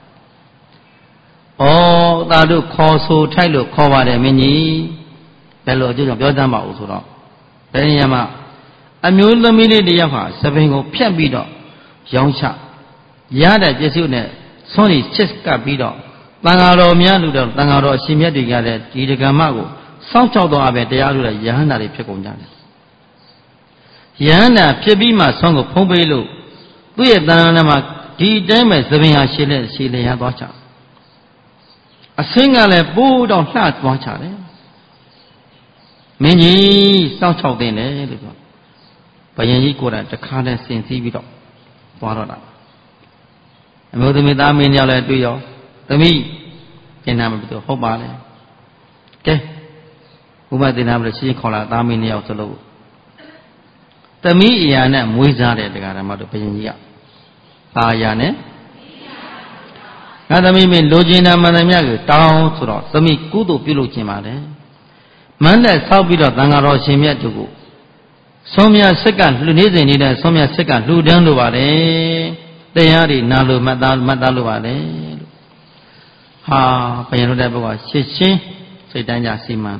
လဲဩသာဓုခေါ်ဆိုထိုက်လို့ခေါ်ပါတယ်မင်းကြီးဘယ်လိုအကျိုးကြောင့်ပြောစမ်းပါဦးဆိုတော့ဘယ်နေရာမှာအမျိုးသမီးလေးတယောက်ဟာသပင်ကိုဖြတ်ပြီးတော့ရောင်းချရတဲ့ပစ္စည်းနဲ့ဆွမ်းရည်ချစ်ကပ်ပြီးတော့တန်ဃာတော်များလူတော်တန်ဃာတော်အရှင်မြတ်တွေကလည်းဒီဒကမကိုစောင့်ချောက်တော့အပဲတရားလို့လည်းယဟန္တာတွေဖြစ်ကုန်ကြတယ်ယဟန္တာဖြစ်ပြီးမှဆွမ်းကိုဖုံးပေးလို့သူ့ရဲ့တန်ဃာနဲ့မှာဒီတိုင်းပဲသပင်ဟာရှည်လက်ရှည်လျားသွားချအဆင်းကလည်းပိုးတော့လှသွားချတယ်မင်းကြီးစောင့်ချောက်တင်တယ်လို့ပြောဘယင်ကြီးကိုယ်တိုင်တခါနဲ့ဆင်စည်းပြီးတော့သွားတော့တာအမျိုးသမီးသားမင်းရောက်လဲတွေ့ရောသမီးတင်နာမလို့ဟုတ်ပါလေကဲဥပဒေနာမလို့ရှင်းခေါ်လာသားမင်းရောက်ဆိုလို့သမီးအရာနဲ့မွေးစားတဲ့တရားဓမ္မတို့ဘယင်ကြီးကဘာအရာနဲ့ငါသမီးမင်းလိုချင်တာမှန်သမျှကိုတောင်းဆိုတော့သမီးကုသိုလ်ပြုလုပ်ခြင်းပါလေမန်းနဲ့ဆောက်ပြီးတော့သံဃာတော်ရှင်မြတ်တို့ကိုဆုံးမြဆက်ကလှူနေစဉ်နေတဲ့ဆုံးမြဆက်ကလှူဒန်းလိုပါလေတရားတွေနာလို့မှတ်သားမှတ်သားလိုပါလေလို့ဟာဘယင်တို့တဲ့ဘုရားရှစ်ချင်းစိတ်တိုင်းကြစီမံ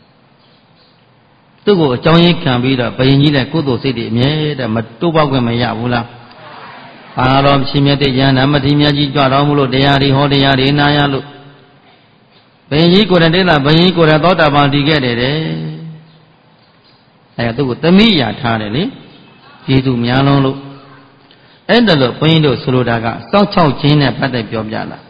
သူ့ကိုအကြောင်းရင်းခံပြီးတော့ဘယင်ကြီးတဲ့ကုသိုလ်စိတ်တွေအမြဲတည်းမတိုးပေါက်ခွင့်မရဘူးလားဘာတော်ရှင်မြတ်တဲ့ဉာဏ်ဓမ္မတိမြတ်ကြီးကြွတော်မူလို့တရားတွေဟောတရားတွေနာရလို့ဘယင်ကြီးကိုယ်တိုင်တိလာဘယင်ကိုယ်တိုင်သောတာပန်တည်ခဲ့တယ်တဲ့အဲသူ့ကိုသမီးရာထားတယ်လေကျေးဇူးများလုံးလို့အဲ့ဒါလို့ဘုန်းကြီးတို့ဆိုလိုတာကစောင့်ချောက်ခြင်းနဲ့ပတ်သက်ပြောပြလာ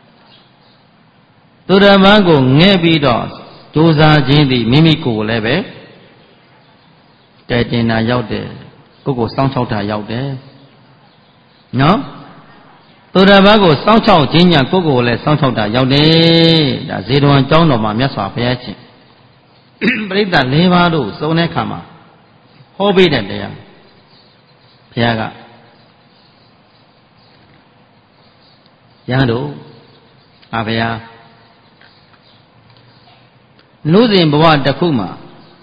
သူဓမ္မကိုငဲ့ပြီးတော့ကြိုးစားခြင်းသည်မိမိကိုယ်ကိုလည်းပဲတည်တင်တာရောက်တယ်ကိုယ်ကိုစောင့်ချောက်တာရောက်တယ်နော်သူဓမ္မကိုစောင့်ချောက်ခြင်းညာကိုယ်ကိုယ်လည်းစောင့်ချောက်တာရောက်တယ်ဒါဇေတဝန်ကျောင်းတော်မှာမြတ်စွာဘုရားရှင်ပရိသတ်၄ပါးတို့စုံတဲ့အခါမှာဟောပေးတဲ့တရားဘုရားကရဟန်းတို့အာဘုရားလူစဉ်ဘဝတစ်ခုမှာ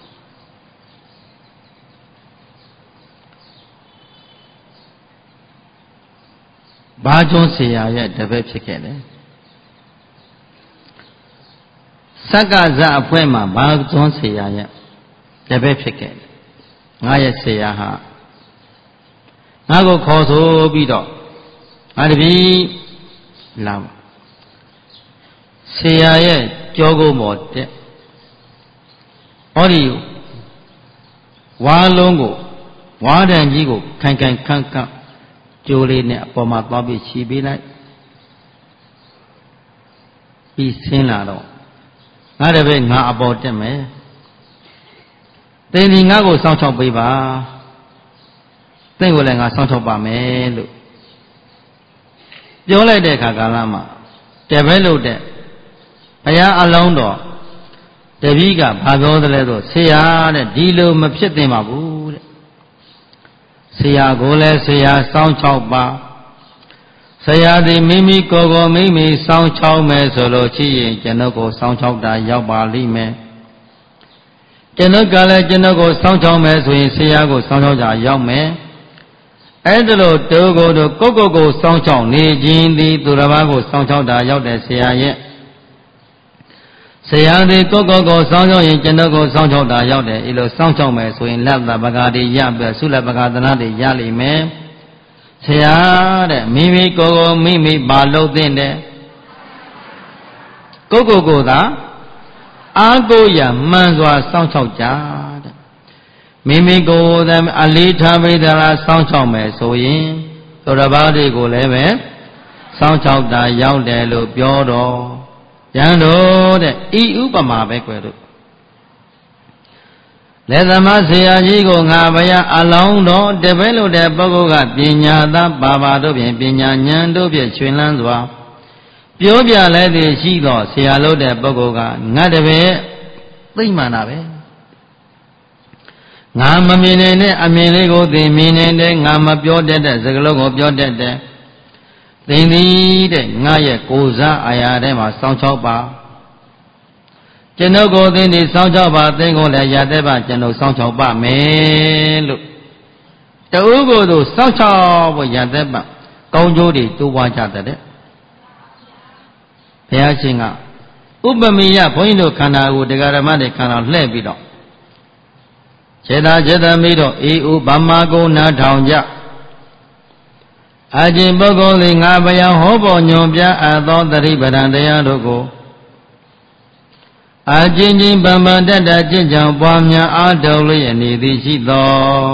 ဘာကျွန်းเสียရဲ့တပည့်ဖြစ်ခဲ့တယ်စက္ကဇအဖွဲ့မှာဘာကျွန်းเสียရဲ့တပည့်ဖြစ်ခဲ့တယ်ငါရဲ့เสียဟာငါကိုခေါ်ဆိုပြီးတော့ငါတပည့်လာเสียရဲ့ကြောကုန်းပေါ်တက်ဟောဒီဝါလုံးကိုဝါဒံကြီးကိုခိုင်ခိုင်ခန့်ခန့်ကျိုးလေးနဲ့အပေါ်မှာသွားပြီးခြီးပေးလိုက်ပြီးဆင်းလာတော့ငါတပည့်ငါအပေါ်တက်မယ်သင်ဒီငါကိုစောင့်ချောက်ပေးပါသင်ကိုလည်းငါစောင့်ချောက်ပါမယ်လို့ပြောလိုက်တဲ့အခါကာလမှာတပည့်လို့တဲ့ဘုရားအလုံးတော်တပည့်ကဘာပြောသလဲဆိုဆရာတဲ့ဒီလိုမဖြစ်သင့်ပါဘူးတဲ့ဆရာကိုလည်းဆရာစောင့်ချောက်ပါဆရာသည်မိမိကိုယ်ကိုမိမိစောင့်ချောက်မယ်ဆိုလို့ရှိရင်ကျွန်ုပ်ကိုစောင့်ချောက်တာရောက်ပါလိမ့်မယ်ကျွန်ုပ်ကလည်းကျွန်ုပ်ကိုစောင့်ချောက်မယ်ဆိုရင်ဆရာကိုစောင့်ချောက်တာရောက်မယ်အဲ့ဒါလို့တိုးကိုတို့ကိုကိုကိုစောင့်ချောက်နေခြင်းသည်သူတစ်ပါးကိုစောင့်ချောက်တာရောက်တဲ့ဆရာရဲ့ဆရာသည်ကိုကိုကိုစောင့်ချောက်ရင်ကျွန်တော်ကိုစောင့်ချောက်တာရောက်တယ်အဲလိုစောင့်ချောက်မယ်ဆိုရင်လက်သပကာတိရပြဆုလက်ပကာသနာတွေရလိမ့်မယ်ဆရာတဲ့မိမိကိုကိုမိမိပါလို့သိတဲ့ကိုကိုကိုသာအာကိုရမှန်စွာစောင့်ချောက်ကြတဲ့မိမိကိုယ်သာအလေးထားပြီးသားစောင့်ချောက်မယ်ဆိုရင်သူတစ်ပါးတွေကိုလည်းပဲစောင့်ချောက်တာရောက်တယ်လို့ပြောတော့ရန်တို့တဲ့ဤဥပမာပဲကွယ်တို့လက်သမားဆရာကြီးကိုငါဘုရားအလောင်းတော်တပည့်လို့တဲ့ပုဂ္ဂိုလ်ကပညာသားပါပါတို့ဖြင့်ပညာဉာဏ်တို့ဖြင့်ချွင်လန်းစွာပြောပြလဲသည်ရှိသောဆရာလို့တဲ့ပုဂ္ဂိုလ်ကငါတပည့်သိမှန်တာပဲငါမမြင်နိုင်တဲ့အမြင်လေးကိုသိမြင်နေတဲ့ငါမပြောတတ်တဲ့စကားလုံးကိုပြောတတ်တဲ့သင်သည်တဲ့ငါရဲ့ကိုယ်စားအာရထဲမှာစောင့်ချောက်ပါကျွန်ုပ်ကိုသင်ဒီစောင်းချောက်ပါသင်ကိုလည်းရတဲ့ပါကျွန်ုပ်စောင်းချောက်ပါမယ်လို့တူကိုယ်တို့စောင်းချောက်ဖို့ရတဲ့ပါကောင်းကျိုးတွေတိုးပွားကြတဲ့ဘုရားရှင်ကဥပမေယဘုန်းကြီးတို့ခန္ဓာကိုတရားဓမ္မတွေခန္ဓာလှည့်ပြီးတော့ခြေသာခြေသမီးတို့အေဥဗမာကုနာထောင်ကြအကျင့်ပုဂ္ဂိုလ်သည်ငါဘယံဟောပေါ်ညွန်ပြအပ်သောသတိပဋ္ဌာန်တရားတို့ကိုအကျင့်ချင်းဗမ္မာတတ္တကျင့်ကြောင့်ပွားများအားထုတ်လျက်နေသည်ရှိသော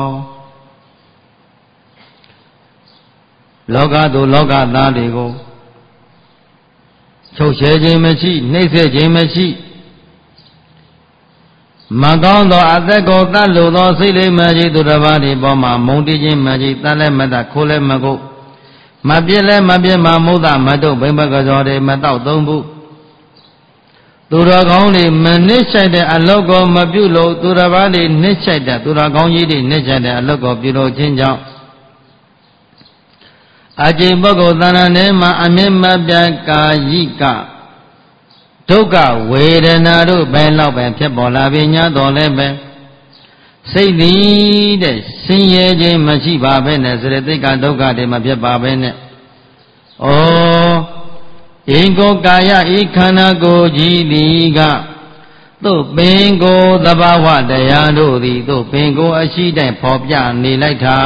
လောကသို့လောကသားတွေကိုချုပ်ချယ်ခြင်းမရှိနှိမ့်ဆက်ခြင်းမရှိမကောင်းသောအသက်ကိုတတ်လိုသောစိတ်လေးမရှိသူတစ်ပါးဒီပေါ်မှာမုန်တိခြင်းမရှိတတ်လည်းမတတ်ခိုးလည်းမကုတ်မပြစ်လည်းမပြစ်မမုဒ္ဒမတုတ်ဘိမ္ပကကြောတွေမတော့သုံးဘူးသူတော်ကောင်းတွေမနစ်ဆိုင်တဲ့အလုပ်ကိုမပြုလို့သူတော်ဘာတွေနစ်ဆိုင်တဲ့သူတော်ကောင်းကြီးတွေနစ်ဆိုင်တဲ့အလုပ်ကိုပြုလို့ခြင်းကြောင့်အကျင့်ပုဂ္ဂိုလ်သဏ္ဍာန်ထဲမှာအမြင့်မပြတ်ကာယိကဒုက္ခဝေဒနာတို့ပဲလောက်ပဲဖြစ်ပေါ်လာပြီညာတော်လည်းပဲစိတ်သည်တဲ့ဆင်းရဲခြင်းမရှိပါပဲနဲ့စရတိကဒုက္ခတွေမဖြစ်ပါပဲနဲ့ဩဧကောကာယဤခန္ဓာကိုယ်ကြီးသည်ကသို့ပင်ကိုယ်သဘာဝတရားတို့သည်သို့ပင်ကိုယ်အရှိတိုင်ဖော်ပြနေလိုက်တာ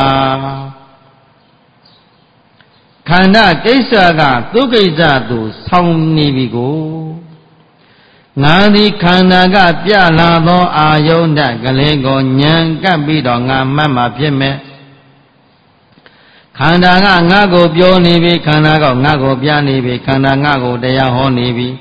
ခန္ဓာကိစ္စကသူကိစ္စသူဆောင်းနေပြီကိုငါသည်ခန္ဓာကပြလာသောအာယုန်တကလေးကိုညံကပ်ပြီးတော့ငါမှတ်မှာဖြစ်မယ်ခန္ဓာကငါကိုပြောနေပြီခန္ဓာကငါကိုပြနေပြီခန္ဓာငါကိုတရားဟောနေပြီ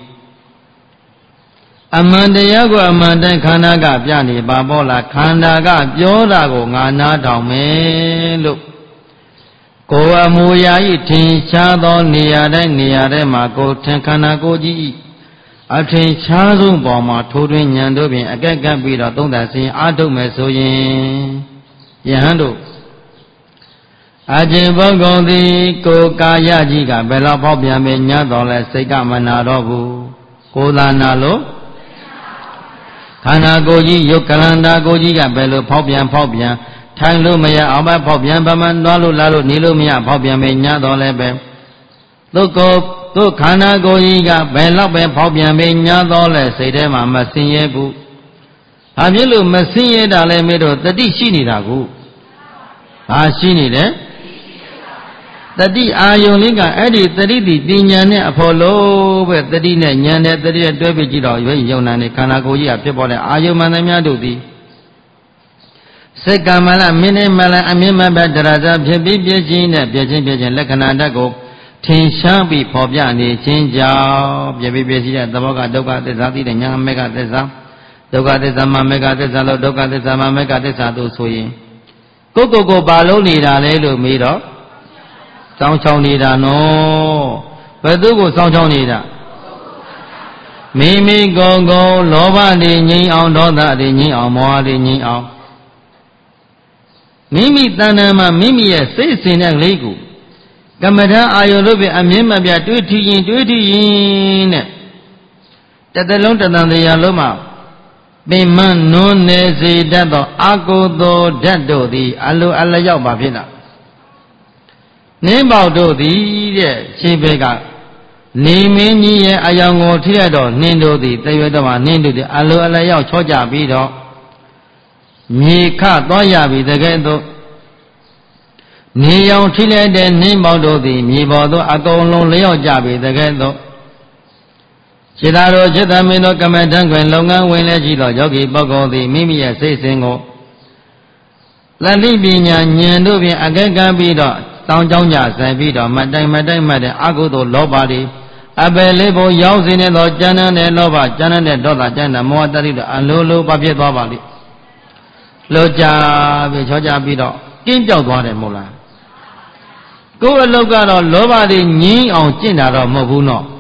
အမှန်တရားကိုအမှန်တိုင်းခန္ဓာကပြနေပါပေါ်လားခန္ဓာကပြောတာကိုငါနားထောင်မယ်လို့ကိုယ်အမူအရာဤထင်ရှားသောနေရာတိုင်းနေရာတိုင်းမှာကိုယ်ထင်ခန္ဓာကိုယ်ကြီးအထင်ရှားဆုံးပေါ်မှာထိုးထွင်းဉာဏ်တို့ဖြင့်အကဲကပ်ပြီးတော့သုံးသပ်စဉ်အားထုတ်မယ်ဆိုရင်ယဟန်တို့အကျင့်ပုဂ္ဂိုလ်သည်ကိုယ်ကာယကြီးကဘယ်လောက်ပေါက်ပြန်ပဲညတော်လဲစိတ်ကမနာတော့ဘူးကိုယ်သာနာလို့ခန္ဓာကိုယ်ကြီးယုတ်ကလန္တာကိုယ်ကြီးကဘယ်လိုဖောက်ပြန်ဖောက်ပြန်ထိုင်လို့မရအောင်ပဲဖောက်ပြန်ဗမန်သွားလို့လာလို့နေလို့မရဖောက်ပြန်ပဲညတော်လဲပဲသူကိုယ်သူခန္ဓာကိုယ်ကြီးကဘယ်လောက်ပဲဖောက်ပြန်ပဲညတော်လဲစိတ်ထဲမှာမစင်ရဲဘူးဘာဖြစ်လို့မစင်ရဲတာလဲမေးတော့တတိရှိနေတာကိုဘာရှိနေလဲတတိအာယုန်လေးကအဲ့ဒီတတိတိပညာနဲ့အဖို့လို့ပဲတတိနဲ့ဉာဏ်နဲ့တတိနဲ့တွဲပြီးကြည့်တော့ရွေးယုံနာနေခန္ဓာကိုယ်ကြီးကဖြစ်ပေါ်တဲ့အာယုန်မှန်သမျှတို့သည်စိတ်ကမလမင်းနဲ့မလအမြင့်မဘတရာဇဖြစ်ပြီးပြည့်ခြင်းနဲ့ပြည့်ခြင်းပြည့်ခြင်းလက္ခဏာဓာတ်ကိုထင်ရှားပြီးဖော်ပြနေခြင်းကြောင့်ပြည့်ပြီးပြည့်စည်တဲ့သဘောကဒုက္ခသစ္စာသိတဲ့ဉာဏ်မေဃသစ္စာဒုက္ခသစ္စာမမေဃသစ္စာလို့ဒုက္ခသစ္စာမမေဃသစ္စာတို့ဆိုရင်ကိုကိုကိုဘာလို့နေတာလဲလို့မေးတော့စောင်းချောင်းနေတာနော်ဘယ်သူကိုစောင်းချောင်းနေတာမိမိကိုယ်ကိုလောဘတွေငြိမ်းအောင်ဒေါသတွေငြိမ်းအောင်မောဟတွေငြိမ်းအောင်မိမိတဏ္ဍာမှာမိမိရဲ့စိတ်အစဉ်နဲ့ကလေးကိုကမ္မထာအာယုတို့ဖြင့်အမြင့်မပြတွေးထီရင်တွေးထီရင်နဲ့တတလုံးတတန်တရားလုံးမှာပင်မနွန်းနေစေတတ်သောအာကိုသောဓာတ်တို့သည်အလိုအလျောက်ပါဖြစ်တာနင်းပေါတို့သည်တဲ့ရှင်းဘဲကနေမင်းကြီးရဲ့အယောင်ကိုထိရတော့နှင်းတို့သည်တရွေတော့မှနှင်းတို့သည်အလိုအလျောက်ချောကြပြီးတော့မြေခသွားရပြီတကယ်တော့နေရောင်ထိလိုက်တဲ့နှင်းပေါတို့သည်မြေပေါ်သို့အကုန်လုံးလျော့ကြပြီတကယ်တော့စေတတော်စေတမင်းတို့ကမ္မထံတွင်လုပ်ငန်းဝင်လဲကြည့်တော့ယောဂီပုဂ္ဂိုလ်သည်မိမိရဲ့စိတ်စဉ်ကိုသတိပညာဉာဏ်တို့ဖြင့်အကဲကပ်ပြီးတော့တောင်းကြောင်းကြဆိုင်ပြီးတော့မတိုင်မတိုင်မှတဲ့အကုသိုလ်လောဘတွေအပယ်လေးဖို့ရောက်စေနေသောကျမ်းတဲ့လောဘကျမ်းတဲ့ဒေါသကျမ်းတဲ့မောဟတတိတို့အလိုလိုပါဖြစ်သွားပါလိမ့်လောကြပြီးချောကြပြီးတော့ကင်းပြောက်သွားတယ်မဟုတ်လားကိုယ်အလုပ်ကတော့လောဘတွေငြင်းအောင်ကျင့်တာတော့မဟုတ်ဘူးနော်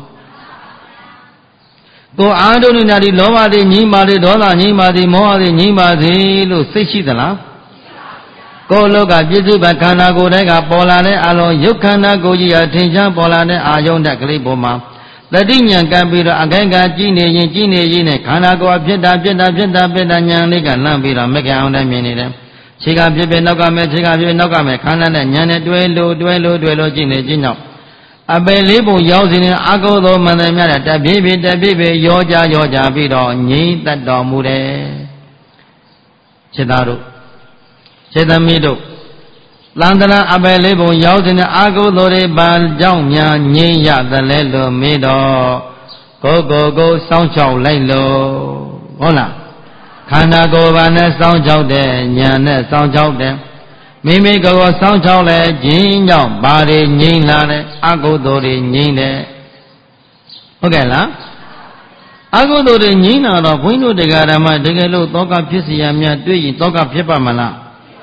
ကိုအာထုံနေတာဒီလောဘတွေငြင်းပါလေဒေါသငြင်းပါသည်မောဟတွေငြင်းပါစေလို့စိတ်ရှိသလားကိုယ်လောကပြည့်စုံခန္ဓာကိုယ်တည်းကပေါ်လာတဲ့အလုံးရုပ်ခန္ဓာကိုယ်ကြီးအထင်ရှားပေါ်လာတဲ့အာယုန်တက်ကလေးပေါ်မှာတတိညာကပ်ပြီးတော့အခိုက်ကကြည်နေရင်ကြည်နေရင်နဲ့ခန္ဓာကိုယ်ဖြစ်တာဖြစ်တာဖြစ်တာဖြစ်တာညာလေးကလန့်ပြီးတော့မကအောင်တိုင်းမြင်နေတယ်ခြေကဖြစ်ဖြစ်နောက်ကမဲ့ခြေကဖြစ်နောက်ကမဲ့ခန္ဓာနဲ့ညာနဲ့တွဲလို့တွဲလို့တွဲလို့ကြည်နေခြင်းကြောင့်အပယ်လေးပုံရောက်စီနေအကုသိုလ်မှန်တယ်များတဲ့တပြည့်ပြည့်တပြည့်ပြည့်ရောကြရောကြပြီးတော့ငြိမ့်တတ်တော်မူတယ်ခြေသားတို့ခြေသမီးတို့လန္တနာအပယ်လေးပုံရောက်စီနေအကုသိုလ်တွေဘာကြောင့်များငြိမ့်ရသလဲလို့မေးတော့ကိုကိုကိုစောင်းချောက်လိုက်လို့ဟုတ်လားခန္ဓာကိုယ်ပါနဲ့စောင်းချောက်တယ်ညာနဲ့စောင်းချောက်တယ်မိမိကိုယ်ကိုစောင်းချောက်လဲခြင်းကြောင့်ဘာတွေငြိမ့်လာလဲအကုသိုလ်တွေငြိမ့်တယ်ဟုတ်ကဲ့လားအကုသိုလ်တွေငြိမ့်လာတော့ဘုန်းကြီးတို့တရားဓမ္မတကယ်လို့သောကဖြစ်เสียများတွေ့ရင်သောကဖြစ်ပါမလား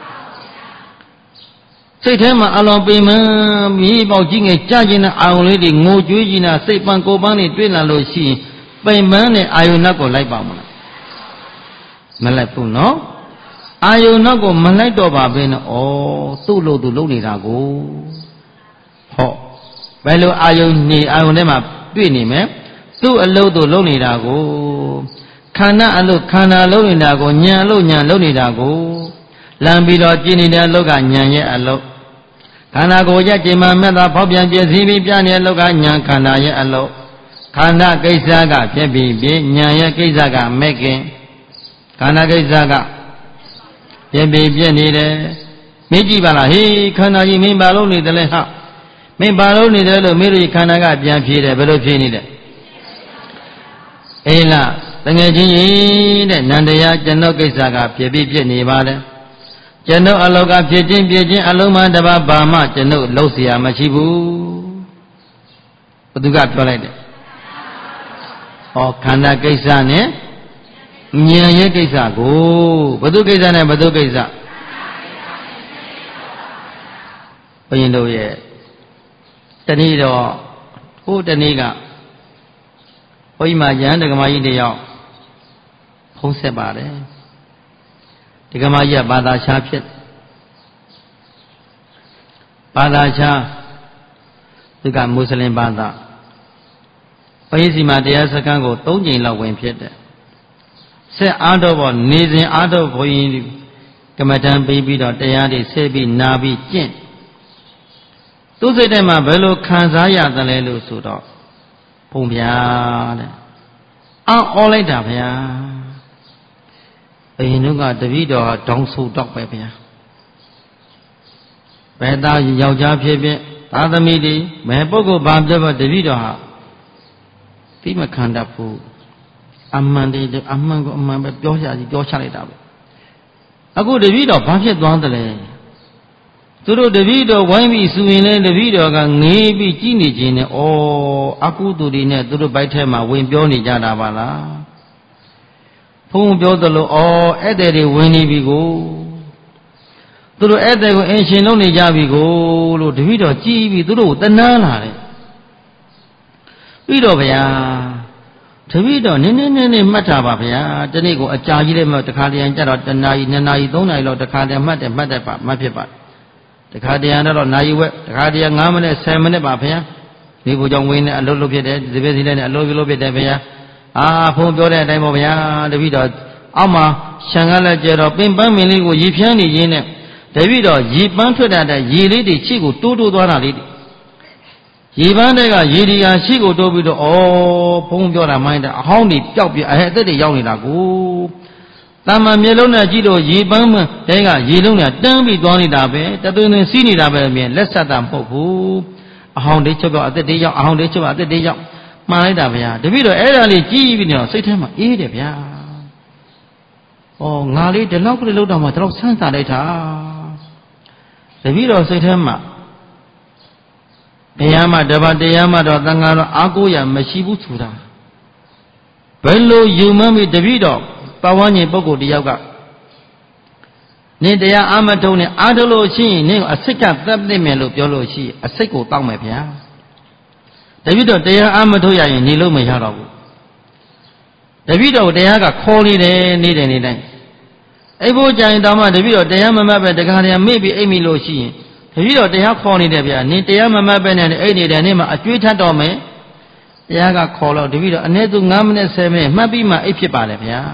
စိတ်ထဲမှာအလွန်ပင်ပန်းမြေပေါက်ကြီးငယ်ကြာကျင်တဲ့အာယုံလေးတွေငိုကြွေးကြီးနာစိတ်ပန်းကိုယ်ပန်းတွေတွေ့လာလို့ရှိရင်ပင်ပန်းတဲ့အာယုံနောက်ကိုလိုက်ပါမလားမလိုက်ဘူးနော်အာယုံနောက်ကိုမလိုက်တော့ပါဘဲနဲ့ဩသူ့လို့သူလုပ်နေတာကိုဟောဘယ်လိုအာယုံနေအာယုံထဲမှာတွေ့နေမယ်သူ့အလုပ်သူလုပ်နေတာကိုခန္ဓာအလုပ်ခန္ဓာလုပ်နေတာကိုဉာဏ်အလုပ်ဉာဏ်လုပ်နေတာကိုလမ်းပြီးတော့ကြည်နေတဲ့အလုပ်ကဉာဏ်ရဲ့အလုပ်ခန္ဓာကိုယ်ရဲ့ချိန်မှမဲ့သာဖောက်ပြန်ပြည့်စည်ပြီးပြနေတဲ့အလုပ်ကဉာဏ်ခန္ဓာရဲ့အလုပ်ခန္ဓာကိစ္စကဖြစ်ပြီးပြဉာဏ်ရဲ့ကိစ္စကမဲ့ခင်ခန္ဓာကိစ္စကပြည့်ပြည့်ပြည့်နေတယ်မေးကြည့်ပါလားဟေးခန္ဓာကြီးမင်းဘာလို့နေတယ်လဲဟာမင်းဘာလို့နေတယ်လို့မေးလို့ခန္ဓာကပြန်ဖြေတယ်ဘယ်လိုဖြေနေတယ်အေးလားတကယ်ချင်းကြီးတဲ့နန္တရားကျွန်တော်ကိစ္စကပြည့်ပြည့်ပြည့်နေပါလေကျွန်တော်အလောကဖြစ်ခြင်းပြည့်ခြင်းအလုံးမတပါဘာမှကျွန်တော်လှုပ်เสียမရှိဘူးဘသူကပြောလိုက်တယ်ဟောခန္ဓာကိစ္စနဲ့ဉာဏ်ရဲ့ကိစ္စကိုဘသူကိစ္စနဲ့ဘသူကိစ္စဘုရင်တို့ရဲ့တနည်းတော့ဟိုတနည်းကဘုန်းကြီးမှာယဟန်ဒကမာကြီးတယောက်ဖုံးဆက်ပါတယ်ဒကမာကြီးကဘာသာရှားဖြစ်ဘာသာရှားသူကမွတ်စလင်ဘာသာဘုန်းကြီးစီမှာတရားစခန်းကိုသုံးကြိမ်လောက်ဝင်ဖြစ်တယ်ဆက်အားတော့ပေါ့နေစဉ်အားတော့ဘုန်းကြီးကမ္မထံပေးပြီးတော့တရားတွေဆက်ပြီးနာပြီးကျင့်သူစိတ်ထဲမှာဘယ်လိုခံစားရသလဲလို့ဆိုတော့ဘုံဗျာတဲ့အော်အော်လိုက်တာဗျာအရင်ကတပည့်တော်ဒေါင်းဆူတော့ပဲဗျာဘယ်သားယောက်ျားဖြစ်ဖြစ်သာသမီတွေဘယ်ပုဂ္ဂိုလ်ဘာပြောတပည့်တော်ဟာသိမခံတတ်ဘူးအမှန်တည်းအမှန်ကိုအမှန်ပဲပြောချစီပြောချလိုက်တာပဲအခုတပည့်တော်ဘာဖြစ်သွားသလဲသူတို့တပည့်တော်ဝိုင်းပြီးစူရင်လည်းတပည့်တော်ကငေးပြီးကြည်နေခြင်းနဲ့ဩအကုသိုလ်တွေနဲ့သူတို့ဘိုက်ထဲမှာဝင်ပြောနေကြတာပါလားဖုံးပြောသလိုဩဧည့်သည်တွေဝင်နေပြီကိုသူတို့ဧည့်သည်ကိုအင်ရှင်လုပ်နေကြပြီကိုလို့တပည့်တော်ကြည်ပြီးသူတို့ကိုတနာလာတယ်ပြီးတော့ဗျာတပည့်တော်နင်းနင်းနင်းနင်းမှတ်တာပါဗျာတနေ့ကိုအကြာကြီးလည်းမတခါတည်းကြတော့တနာရီနှစ်နာရီသုံးနာရီလောက်တခါတည်းမှတ်တယ်မှတ်တယ်ပါမှတ်ဖြစ်ပါတခါတည်းတော့နာရီဝက်တခါတည်းငါးမိနစ်ဆယ်မိနစ်ပါဗျာဒီဘူကြောင့်ဝင်းနဲ့အလုပ်လုပ်ဖြစ်တယ်ဒီပည့်စီလည်းနဲ့အလုပ်လုပ်ဖြစ်တယ်ဗျာအာဖုံးပြောတဲ့အတိုင်းပေါ့ဗျာတပည့်တော်အောက်မှာရှံကားလက်ကျတော့ပင်ပန်းမင်းလေးကိုရေဖြန်းနေရင်းနဲ့တပည့်တော်ရေပန်းထွက်တဲ့ရေလေးတွေချိကိုတိုးတိုးသွားတာလေးရေပန်းတွေကရေဒီယာရှိကိုတိုးပြီးတော့ဩဖုံးပြောတာမိုင်းတဲ့အဟောင်းတွေပျောက်ပြအဟဲ့အသက်တွေရောက်နေတာကိုတမန်မျက်လုံးနဲ့ကြည့်တော့ရေပန်းမတဲကရေလုံးနဲ့တန်းပြီးသွားနေတာပဲတသွင်းသွင်းစီးနေတာပဲမြင်လက်ဆက်တာမဟုတ်ဘူးအဟောင်းတွေချုပ်တော့အသက်တွေရောက်အဟောင်းတွေချုပ်အသက်တွေရောက်မှားလိုက်တာဗျာတပည့်တော့အဲ့ဒါလေးကြည့်ပြီးတော့စိတ်ထဲမှာအေးတယ်ဗျာဩငါလေးဒီလောက်ကလေးလောက်တော့မှဒီလောက်ဆန်းစားလိုက်တာတပည့်တော်စိတ်ထဲမှာတရားမှတပါးတရားမှတော့သံဃာတော်အားကိုးရမရှိဘူးဆိုတာဘယ်လိုယူမှန်းပြီးတပည့်တော်ပဝန်းကျင်ပုဂ္ဂိုလ်တယောက်ကနင်တရားအာမထုံနဲ့အားထုတ်လို့ရှိရင်နင်အစိတ်ကသတ်သိမယ်လို့ပြောလို့ရှိအစိတ်ကိုတောက်မယ်ဗျာတပည့်တော်တရားအာမထုတ်ရရင်နေလို့မရတော့ဘူးတပည့်တော်တရားကခေါ်နေတယ်နေတယ်နေတိုင်းအိပ်ဖို့ကြရင်တောင်မှတပည့်တော်တရားမမှတ်ပဲတခါတည်းမေ့ပြီးအိပ်မိလို့ရှိရင်တပည့်တော်တရားခေါ်နေတယ်ဗျာနင်တရားမမှတ်ပဲနဲ့အိပ်နေတယ်နင်မှာအကျွေးထတ်တော်မယ်တရားကခေါ်တော့တပည့်တော်အနည်းဆုံး၅မိနစ်ဆယ်မိနစ်မှတ်ပြီးမှအိပ်ဖြစ်ပါလေဗျာ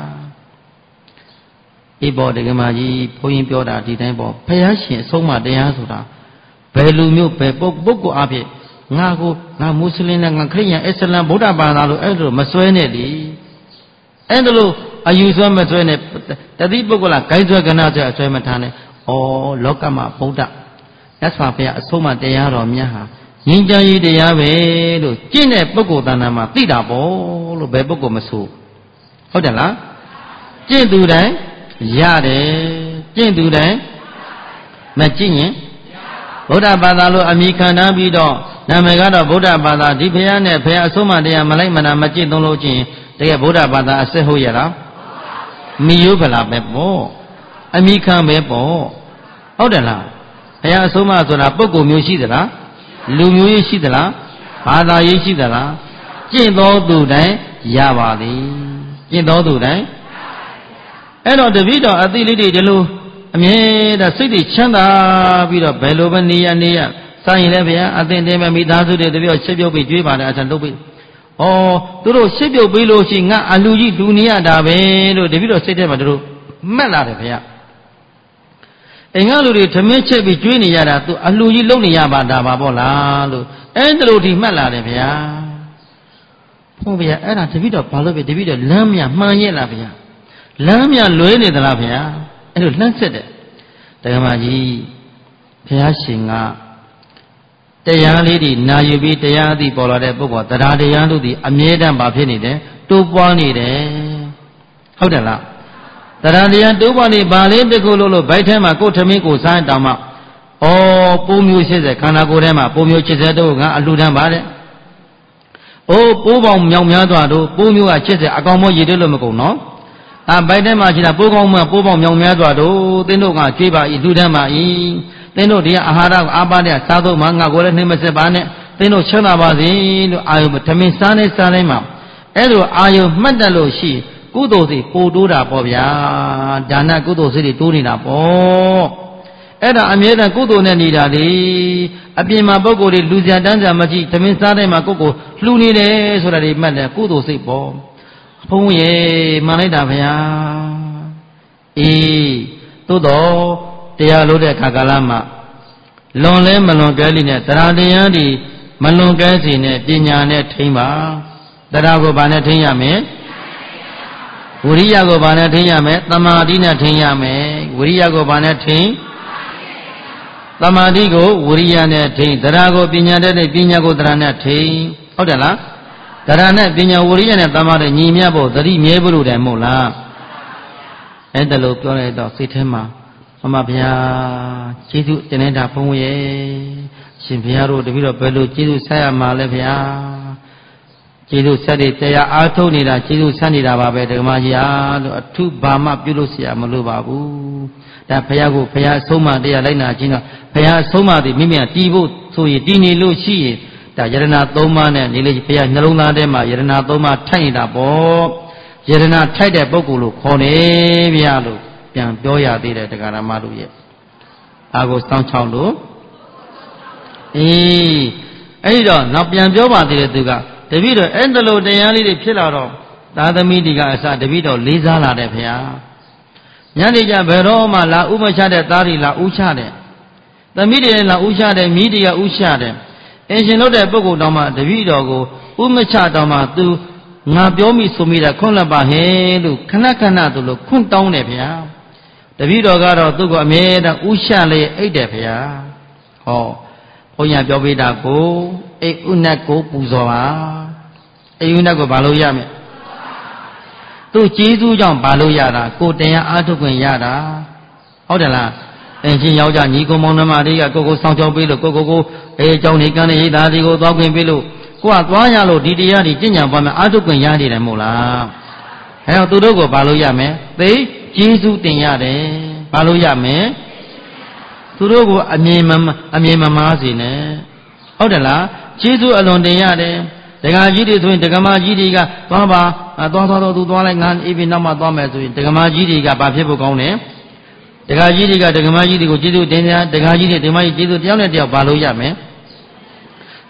အေးပေါ်ဒကမာကြီးဘုန်းကြီးပြောတာဒီတိုင်းပေါ့ဘုရားရှင်အဆုံးအမတရားဆိုတာဘယ်လူမျိုးဘယ်ပုဂ္ဂိုလ်အဖြစ်ငါကိုငါမွတ်စလင်နဲ့ငါခရစ်ယာန်အစ္စလမ်ဗုဒ္ဓဘာသာလို့အဲ့လိုမစွဲနဲ့လေအဲ့လိုအယူဆွဲမစွဲနဲ့တတိပုဂ္ဂလဂိုင်းဆွဲကဏ္ဍဆွဲအစွဲမထားနဲ့ဩလောကမှာဗုဒ္ဓမြတ်စွာဘုရားအဆုံးအမတရားတော်မြတ်ဟာငြိမ်းချမ်းရေးတရားပဲလို့ကျင့်တဲ့ပုဂ္ဂိုလ်တဏ္ဍာမှာသိတာပေါ့လို့ဘယ်ပုဂ္ဂိုလ်မဆိုဟုတ်တယ်လားကျင့်သူတိုင်းရတယ်ကျင့်သူတိုင်းမကျင့်ရင်ဗုဒ္ဓဘာသာလို့အမိခံထားပြီးတော့နာမည်ကတော့ဗုဒ္ဓဘာသာဒီဘုရားနဲ့ဘုရားအဆုံးအမတရားမလိုက်မနာမကျင့်သုံးလို့ချင်းတကယ်ဗုဒ္ဓဘာသာအစစ်ဟုတ်ရလားမိယုဖလားပဲပေါ့အမိခံပဲပေါ့ဟုတ်တယ်လားဘုရားအဆုံးအမဆိုတာပုဂ္ဂိုလ်မျိုးရှိသလားလူမျိုးရေးရှိသလားဘာသာရေးရှိသလားကျင့်တော်သူတိုင်းရပါသည်ကျင့်တော်သူတိုင်းအဲ့တော့တပည့်တော်အသိလေးတွေဒီလိုအမြဲတမ်းစိတ်တွေချမ်းသာပြီးတော့ဘယ်လိုပဲနေရနေရစာရင်လည်းဗျာအသင်တင်မဲ့မိသားစုတွေတပည့်တော်ရှစ်ပြုတ်ပြီးကြွေးပါတယ်အထံလုပ်ပြီးဩသူတို့ရှစ်ပြုတ်ပြီးလို့ရှိငါအလူကြီးလူနေရတာပဲလို့တပည့်တော်စိတ်ထဲမှာတို့မှတ်လာတယ်ဗျာအိမ်ကလူတွေဓမင်းချက်ပြီးကြွေးနေရတာသူအလူကြီးလုံနေရပါတာပါပေါ့လားလို့အဲ့ဒါလို့ဒီမှတ်လာတယ်ဗျာဘုန်းဗျာအဲ့ဒါတပည့်တော်ဘာလို့ပဲတပည့်တော်လမ်းမြမှန်ရဲ့လားဗျာလမ်းမြလွဲနေသလားဗျာအဲ့လိုလှမ်းဆက်တယ်ဒကမာကြီးဘုရားရှင်ကတရားလေးတွေနာယူပြီးတရားအသိပေါ်လာတဲ့ပုဂ္ဂိုလ်တရားတရားတို့ဒီအမြဲတမ်းဘာဖြစ်နေတယ်တိုးပွားနေတယ်ဟုတ်တယ်လားတရားတရားတိုးပွားနေဘာလေးတခုလို့လို့ဗိုက်ထဲမှာကိုယ်ထမင်းကိုစားတောင်မှဩပိုးမျိုးရှစ်ဆယ်ခန္ဓာကိုယ်ထဲမှာပိုးမျိုးရှစ်ဆယ်တို့ကအလှူဒန်းပါတဲ့အိုးပိုးပေါင်းမြောင်များစွာတို့ပိုးမျိုးကရှစ်ဆယ်အကောင်မောရည်တယ်လို့မကုန်နော်အဗိုက်ထဲမှာရှိတာပိုးကောင်းမှပိုးပေါင်းမြောင်များစွာတို့သင်တို့ကကြွေးပါ၏လှူဒန်းပါ၏သင်တို့ဒီအာဟာရကိုအားပါတဲ့စားသုံးမှငါကိုလည်းနှိမ့်မဆက်ပါနဲ့သင်တို့ချမ်းသာပါစေလို့အာယုထမင်းစားနေစားနေမှာအဲ့လိုအာယုမှတ်တယ်လို့ရှိကုသိုလ်စိတ်ပိုတိုးတာပေါ့ဗျာဒါနကုသိုလ်စိတ်တွေတိုးနေတာပေါ့အဲ့ဒါအမြဲတမ်းကုသိုလ်နဲ့နေတာလေအပြင်မှာပုဂ္ဂိုလ်တွေလူစရာတန်းစရာမကြည့်ထမင်းစားတဲ့မှာကိုယ်ကိုလှူနေတယ်ဆိုတာတွေမှတ်တယ်ကုသိုလ်စိတ်ပေါ့ဘုန်းရေမှန်လိုက်တာဗျာအေးသို့တော်တရားလို့တဲ့ခါကာလမှာလွန်လဲမလွန်ကဲလိနဲ့တရားတရားဒီမလွန်ကဲစီနဲ့ပညာနဲ့ထိမ့်ပါတရားကိုဘာနဲ့ထိမ့်ရမလဲဝိရိယကိုဘာနဲ့ထိမ့်ရမလဲသမာဓိနဲ့ထိမ့်ရမယ်ဝိရိယကိုဘာနဲ့ထိမ့်သမာဓိကိုဝိရိယနဲ့ထိမ့်တရားကိုပညာတဲ့ပညာကိုတရားနဲ့ထိမ့်ဟုတ်တယ်လားတရားနဲ့ပညာဝိရိယနဲ့သမာဓိညီမြတ်ဖို့သတိမြဲဖို့လို့တယ်မဟုတ်လားအဲ့ဒါလို့ပြောလိုက်တော့စိတ်ထဲမှာမမဗျာကျေးဇူးတင်နေတာဘုန်းရဲ့ရှင်ဘုရားတို့တပည့်တော်ဘယ်လိုကျေးဇူးဆက်ရမှာလဲဗျာကျေးဇူးဆက်တဲ့တရားအားထုတ်နေတာကျေးဇူးဆက်နေတာပါပဲဓမ္မကြီးအားလို့အထုဘာမှပြုလို့ဆရာမလိုပါဘူးဒါဘုရားကိုဘုရားဆုံးမတရားလိုက်နာခြင်းတော့ဘုရားဆုံးမသည်မိမိကတည်ဖို့ဆိုရင်တည်နေလို့ရှိရင်ဒါယရဏသုံးပါးနဲ့နေလေဘုရားနှလုံးသားထဲမှာယရဏသုံးပါးထိုက်နေတာပေါ့ယရဏထိုက်တဲ့ပုဂ္ဂိုလ်လို့ခေါ်နေဗျာလို့ပြန်ပြောရသေးတယ်တရားဓမ္မတို့ရဲ့အာကိုစောင်းချောင်းလို့အေးအဲ့ဒီတော့နောက်ပြန်ပြောပါသေးတယ်သူကတပည့်တော်အဲ့ဒါလိုတရားလေးတွေဖြစ်လာတော့သာသမီတွေကအစတပည့်တော်လေးစားလာတယ်ဗျာညနေကျဘယ်တော့မှလာဥမချတဲ့သားတွေလာဥချတဲ့သမီးတွေလာဥချတဲ့မိတွေကဥချတဲ့အင်ရှင်တို့တဲ့ပုဂ္ဂိုလ်တော်မှတပည့်တော်ကိုဥမချတော်မှသူငါပြောမိဆိုမိတာခွန့်လက်ပါဟဲလို့ခဏခဏသူလို့ခွန့်တောင်းတယ်ဗျာတပည့်တော်ကတော့သူ့ကိုအမြဲတမ်းဥရှလေးအိတ်တယ်ဗျာဟောဘုန်းကြီးပြောပေးတာကိုအိတ်ဥနတ်ကိုပူဇော်ပါအိတ်ဥနတ်ကိုဘာလို့ရမလဲသူကျေးဇူးကြောင့်ဘာလို့ရတာကိုတရားအားထုတ်ခွင့်ရတာဟုတ်တယ်လားအင်ရှင်ယောက်ျားညီကောင်မောင်နှမတွေကကိုကိုဆောင်ချောပေးလို့ကိုကိုကိုအေးအကြောင်းနေကန်းနေရေးသားတွေကိုသွားခွင့်ပေးလို့ကိုကသွားရလို့ဒီတရားတွေကျင့်ကြံပွားများအားထုတ်ခွင့်ရနေတယ်မို့လားအဲတော့သူတို့ကိုဘာလို့ရမလဲသိကျေးဇူးတင်ရတယ်ဘာလို့ရမလဲသူတို့ကိုအမြင်မအမြင်မမားစေနဲ့ဟုတ်တယ်လားကျေးဇူးအလွန်တင်ရတယ်ဒကာကြီးတွေဆိုရင်ဒကမာကြီးတွေကသွားပါသွားသွားတော့သူသွားလိုက်ငါအေးပြီးနောက်မှသွားမယ်ဆိုရင်ဒကမာကြီးတွေကဘာဖြစ်ဖို့ကောင်းလဲဒကာကြီးတွေကဒကမာကြီးတွေကိုကျေးဇူးတင်ကြဒကာကြီးတွေဒကမာကြီးကျေးဇူးတယောက်နဲ့တယောက်ဘာလို့ရမလဲ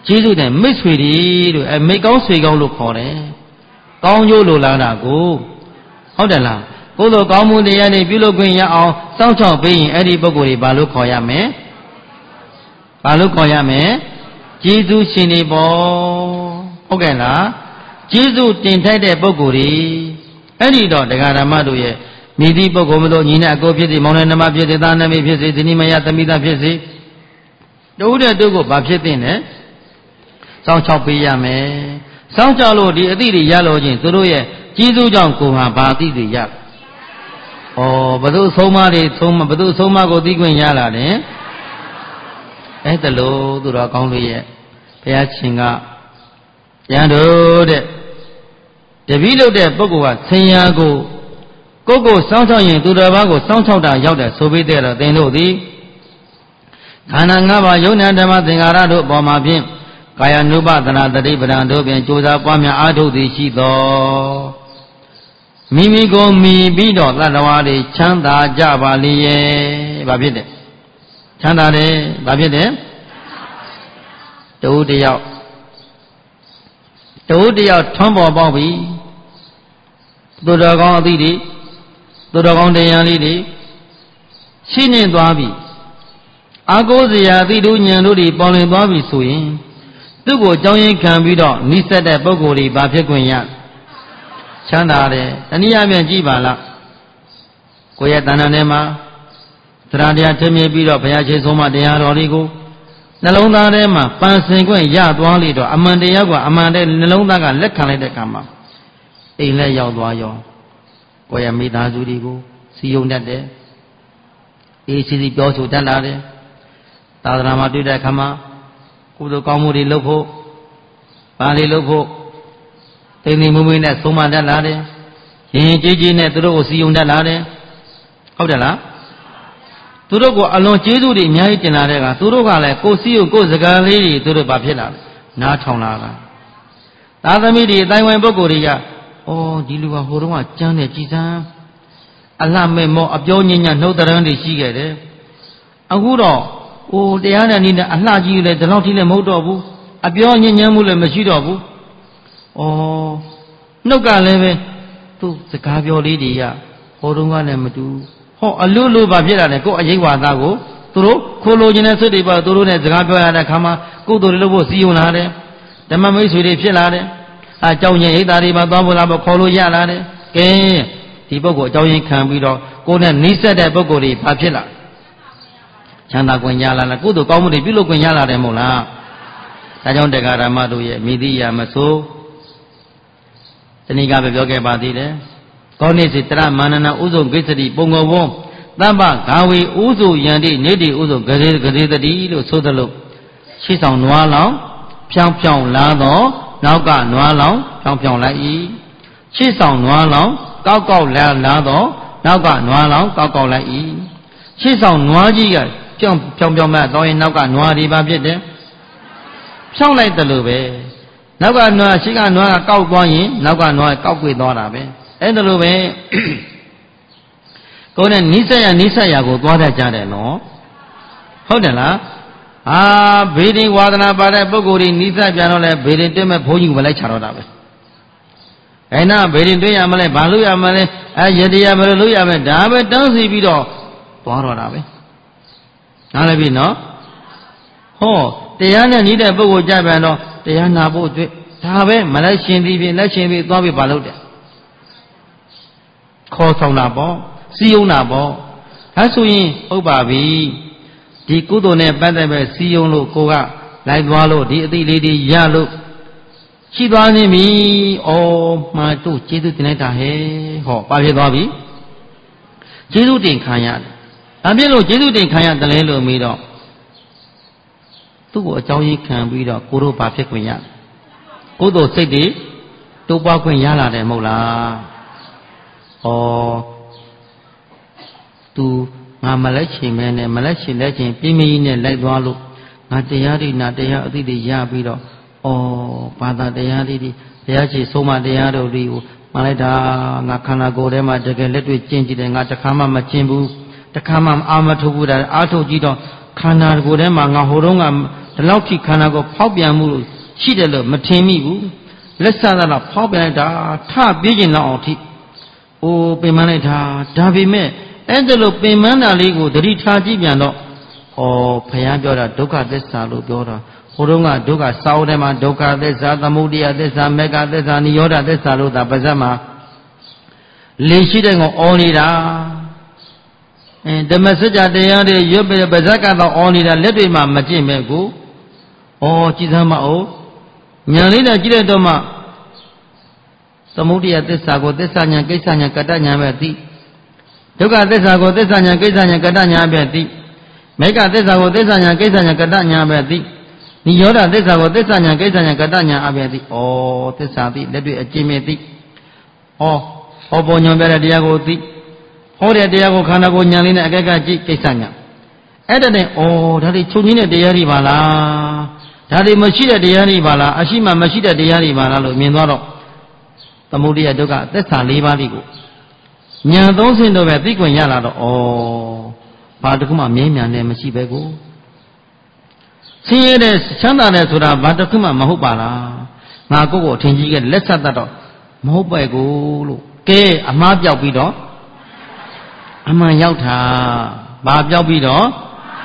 ကျေးဇူးတင်မိတ်ဆွေတွေလို့အဲမိတ်ကောင်းဆွေကောင်းလို့ခေါ်တယ်ကောင်းကျိုးလို့လာတာကိုဟုတ်တယ်လားကိုယ်တော်ကောင်းမှုတရားတွေပြုလုပ်ခွင့်ရအောင်စောင့်ရှောက်ပေးရင်အဲ့ဒီပုဂ္ဂိုလ်တွေဘာလို့ခေါ်ရမလဲဘာလို့ခေါ်ရမလဲကျေးဇူးရှင်တွေပေါ့ဟုတ်ကဲ့လားကျေးဇူးတင်ထိုက်တဲ့ပုဂ္ဂိုလ်တွေအဲ့ဒီတော့တရားဓမ္မတို့ရဲ့မိသည့်ပုဂ္ဂိုလ်မလို့ညီနဲ့အကိုဖြစ်စေမောင်နဲ့နှမဖြစ်စေသားနှမဖြစ်စေဇနီးမယားသမီးသားဖြစ်စေတူတဲ့တူကိုဘာဖြစ်တဲ့လဲစောင့်ရှောက်ပေးရမယ်စောင့်ရှောက်လို့ဒီအသည့်တွေရလို့ချင်းသူတို့ရဲ့ကျေးဇူးကြောင့်ကိုယ်ဟာဘာအသည့်တွေရဩဘသူဆုံးမတွေဆုံးမဘသူဆုံးမကိုသိခွင့်ရလာတယ်အဲ့ဒါလို့သူတော်ကောင်းတွေရဲ့ဘုရားရှင်ကရန်တို့တဲ့တပည့်လို့တဲ့ပုဂ္ဂိုလ်ကဆင်ညာကိုကိုယ့်ကိုစောင့်ရှောက်ရင်သူတော်ဘာကိုစောင့်ရှောက်တာရောက်တယ်ဆိုပြီးတဲ့တော့သင်တို့သည်ခန္ဓာ၅ပါးယုံနာဓမ္မသင်္ခါရတို့အပေါ်မှာဖြင့်ကာယ ानु ပဒနာတတိပဒံတို့ဖြင့်ကြိုးစားပွားများအားထုတ်သည်ရှိသောမိမိကိုမိပြီးတော့သတ္တဝါတွေချမ်းသာကြပါလေရဲ့ဘာဖြစ်တယ်ချမ်းသာတယ်ဘာဖြစ်တယ်တဦးတယောက်တဦးတယောက်ထွန်းပေါ်ပေါက်ပြီသူတော်ကောင်းအသည့်တွေသူတော်ကောင်းတရားလေးတွေရှိနေသွားပြီအာကိုးစရာအသည့်တို့ဉာဏ်တို့တွေပေါ်လင်သွားပြီဆိုရင်သူ့ကိုအကြောင်းရင်းခံပြီးတော့နိစ္စတဲ့ပုဂ္ဂိုလ်တွေဘာဖြစ်ခွင့်ရချမ်းသာတယ်တနည်းအားဖြင့်ကြည့်ပါလားကိုယ့်ရဲ့တဏ္ဍာထဲမှာသရတရားထင်မြင်ပြီးတော့ဘုရားရှင်ဆုံးမတရားတော်လေးကိုနှလုံးသားထဲမှာပန်ဆင်ခွင့်ရသွားလိတော့အမှန်တရားကအမှန်တဲ့နှလုံးသားကလက်ခံလိုက်တဲ့အခါမှာအိမ်လက်ရောက်သွားရောကိုယ့်ရဲ့မိသားစုတွေကိုစီယုံတတ်တယ်အေးစီစီပြောဆိုတတ်လာတယ်သာသနာမှာတွေ့တဲ့အခါမှာကုသိုလ်ကောင်းမှုတွေလုပ်ဖို့ဘာလေးလုပ်ဖို့တိမ်တိမ်မွေ့မွေ့နဲ့ဆုံးမတတ်လာတယ်ရင်ရင်ကြေးကြေးနဲ့သူတို့ကိုစီယုံတတ်လာတယ်ဟုတ်တယ်လားသူတို့ကအလွန်ကျေးဇူးတွေအများကြီးတင်လာတဲ့ကသူတို့ကလည်းကိုစီယုံကိုစကားလေးတွေသူတို့ဘာဖြစ်လာလဲနားထောင်လာတာသာသမီတွေအတိုင်းဝိုင်းပုဂ္ဂိုလ်တွေကအော်ဒီလူကဟိုတုန်းကကျမ်းတယ်ကြည်စမ်းအလှမဲ့မောအပြောညဉ့်ညနှုတ်တရံတွေရှိခဲ့တယ်အခုတော့ဟိုတရားနဲ့နည်းနဲ့အလှကြီးလည်းဒီလောက်ထိလည်းမဟုတ်တော့ဘူးအပြောညဉ့်ညမ်းမှုလည်းမရှိတော့ဘူးဩနှုတ်ကလည်းပဲသူစကားပြောလေးတွေကဟိုတုန်းကလည်းမတူဟောအလွတ်လို့ပါဖြစ်လာတယ်ကိုယ်အရေးဝါသားကိုသူတို့ခိုးလိုခြင်းနဲ့ဆွတ်တွေပါသူတို့နဲ့စကားပြောရတဲ့ခါမှာကုသိုလ်တွေလုပ်ဖို့စီယုံလာတယ်ဓမ္မမိတ်ဆွေတွေဖြစ်လာတယ်အကြောင်းချင်းဣဒ္ဓာတွေပါသွားဖို့လာဖို့ခေါ်လို့ရလာတယ်ကဲဒီပုဂ္ဂိုလ်အကြောင်းရင်းခံပြီးတော့ကိုယ်နဲ့နှိစက်တဲ့ပုဂ္ဂိုလ်တွေဘာဖြစ်လာချမ်းသာခွင့်ရလာလားကုသိုလ်ကောင်းမှုတွေပြုလုပ်ခွင့်ရလာတယ်မဟုတ်လားဒါကြောင့်တရားဓမ္မတို့ရဲ့မိသည့်ရာမဆိုတဏိကပဲပြောခဲ့ပါသေးတယ်ကောနိစိတရမာနနာဥဇုံဂိစ္စတိပုံကောဝံတမ္ပဂါဝေဥဇုယန္တိနေတိဥဇုဂရေဂရေတတိလို့ဆိုသလိုရှေ့ဆောင်နွားလောင်ဖြောင်းဖြောင်းလာတော့နောက်ကနွားလောင်ဖြောင်းဖြောင်းလိုက်၏ရှေ့ဆောင်နွားလောင်ကောက်ကောက်လာလာတော့နောက်ကနွားလောင်ကောက်ကောက်လိုက်၏ရှေ့ဆောင်နွားကြီးကဖြောင်းဖြောင်းဖြောင်းမဲ့တော့ရင်နောက်ကနွားဒီပါဖြစ်တယ်ဖြောင်းလိုက်တယ်လို့ပဲနောက်ကနွားရှေ့ကနွားကကောက်သွားရင်နောက်ကနွားကောက်ကွေသွားတာပဲအဲ့ဒါလိုပဲကိုယ်နဲ့နိစ္စရနိစ္စရကိုသွားတတ်ကြတယ်နော်ဟုတ်တယ်လားအာဘေဒိဝါဒနာပါတဲ့ပုဂ္ဂိုလ်တွေနိစ္စပြန်တော့လဲဘေဒိတွေ့မဲ့ဘုန်းကြီးကမလိုက်ချတော့တာပဲခိုင်နာဘေဒိတွေ့ရမလဲဘာလို့ရမလဲအဲယတရားဘယ်လိုလုပ်ရမလဲဒါပဲတောင်းစီပြီးတော့သွားတော့တာပဲနားလည်ပြီနော်ဟောတရားနဲ့နေတဲ့ပုဂ္ဂိုလ်ကြပြန်တော့တရားနာဖို့အတွက်ဒါပဲမလိုက်ရှင်သည်ဖြင့်လက်ရှင်ပြီးသွားပြီးဘာလုပ်တယ်ခေါ်ဆောင်တာပေါ့စီယုံတာပေါ့ဒါဆိုရင်ဟုတ်ပါပြီဒီကုသိုလ်နဲ့ပတ်သက်ပဲစီယုံလို့ကိုကလိုက်သွားလို့ဒီအတိလေးတွေရလို့ရှိသွားနေပြီဩမှာတို့ကျေးဇူးတင်လိုက်တာဟဲ့ဟောပါဖြစ်သွားပြီကျေးဇူးတင်ခံရတယ်အပြည့်လို့ကျေးဇူးတင်ခံရတယ်လဲလို့မေးတော့သူ့ကိုအကြောင်းရင်းခံပြီးတော့ကိုတို့ဘာဖြစ်ခွင့်ရကုသိုလ်စိတ်တွေတိုးပွားခွင့်ရလာတယ်မဟုတ်လားဩသူငါမလက်ချင်မဲနဲ့မလက်ချင်လက်ချင်ပြင်းပြင်းနဲ့လိုက်သွားလို့ငါတရားတွေနာတရားအသည့်တွေရပြီးတော့ဩဘာသာတရားတွေဘုရားရှိဆုံးမတရားတို့တွေကိုမှလိုက်တာငါခန္ဓာကိုယ်ထဲမှာတကယ်လက်တွေ့ကျင့်ကြည့်တယ်ငါတခါမှမကျင့်ဘူးတခါမှအာမထုတ်ဘူးဒါအာထုတ်ကြည့်တော့ခန္ဓာကိုယ်ထဲမှာငါဟိုတုန်းကဒီလောက်ထိခန္ဓာကိုဖောက်ပြန်မှုလို့ရှိတယ်လို့မထင်မိဘူးလက်ဆသာတော့ဖောက်ပြန်လိုက်တာထပြေးကျင်လောက်အောင်ထိအိုးပင်မလိုက်တာဒါပေမဲ့အဲ့ဒါလို့ပင်မတာလေးကိုသတိထားကြည့်ပြန်တော့ဩဘုရားပြောတာဒုက္ခသစ္စာလို့ပြောတာဟိုတုန်းကဒုက္ခစာအုပ်ထဲမှာဒုက္ခသစ္စာသမုဒယသစ္စာမေဃသစ္စာနိရောဓသစ္စာလို့သာပါဇက်မှာလေရှိတဲ့ကောင်အော်နေတာအဲဓမ္မစကြာတရားတွေရွတ်ပြီးပါဇက်ကတော့အော်နေတာလက်တွေမှာမကျင့်မဲ့ကိုဩကြည်စမ်းမအောင်ညာလေးနဲ့ကြည့်လိုက်တော့မှသမုဒယသစ္စာကိုသစ္စာညာကိစ္စညာကတ္တညာပဲသိဒုက္ခသစ္စာကိုသစ္စာညာကိစ္စညာကတ္တညာပဲသိမေဃသစ္စာကိုသစ္စာညာကိစ္စညာကတ္တညာပဲသိနိရောဓသစ္စာကိုသစ္စာညာကိစ္စညာကတ္တညာအပဲသိဩသစ္စာသိလက်တွေ့အကျင့်မဲ့သိဩဟောပေါ်ညွန်ပြတဲ့တရားကိုသိဟောတဲ့တရားကိုခန္ဓာကိုယ်ညာလေးနဲ့အကဲကကြည့်ကိစ္စညာအဲ့ဒါနဲ့ဩဒါတွေချုပ်ငင်းတဲ့တရားတွေပါလားဒါတွေမရှိတဲ့တရားတွေပါလားအရှိမှမရှိတဲ့တရားတွေပါလားလို့မြင်သွားတော့သမုဒိယဒုက္ခသစ္စာ၄ပါးလေးကိုညာသုံးဆင့်တော့ပဲသိခွင့်ရလာတော့ဩဘာတခုမှမြဲမြံနေမရှိပဲကိုဆင်းရဲတဲ့ချမ်းသာတယ်ဆိုတာဘာတခုမှမဟုတ်ပါလားငါကိုယ့်ကိုအထင်ကြီးခဲ့လက်ဆက်တတ်တော့မဟုတ်ပဲကိုလို့ကဲအမှားပြောက်ပြီးတော့အမှန်ရောက်တာဘာပြောက်ပြီးတော့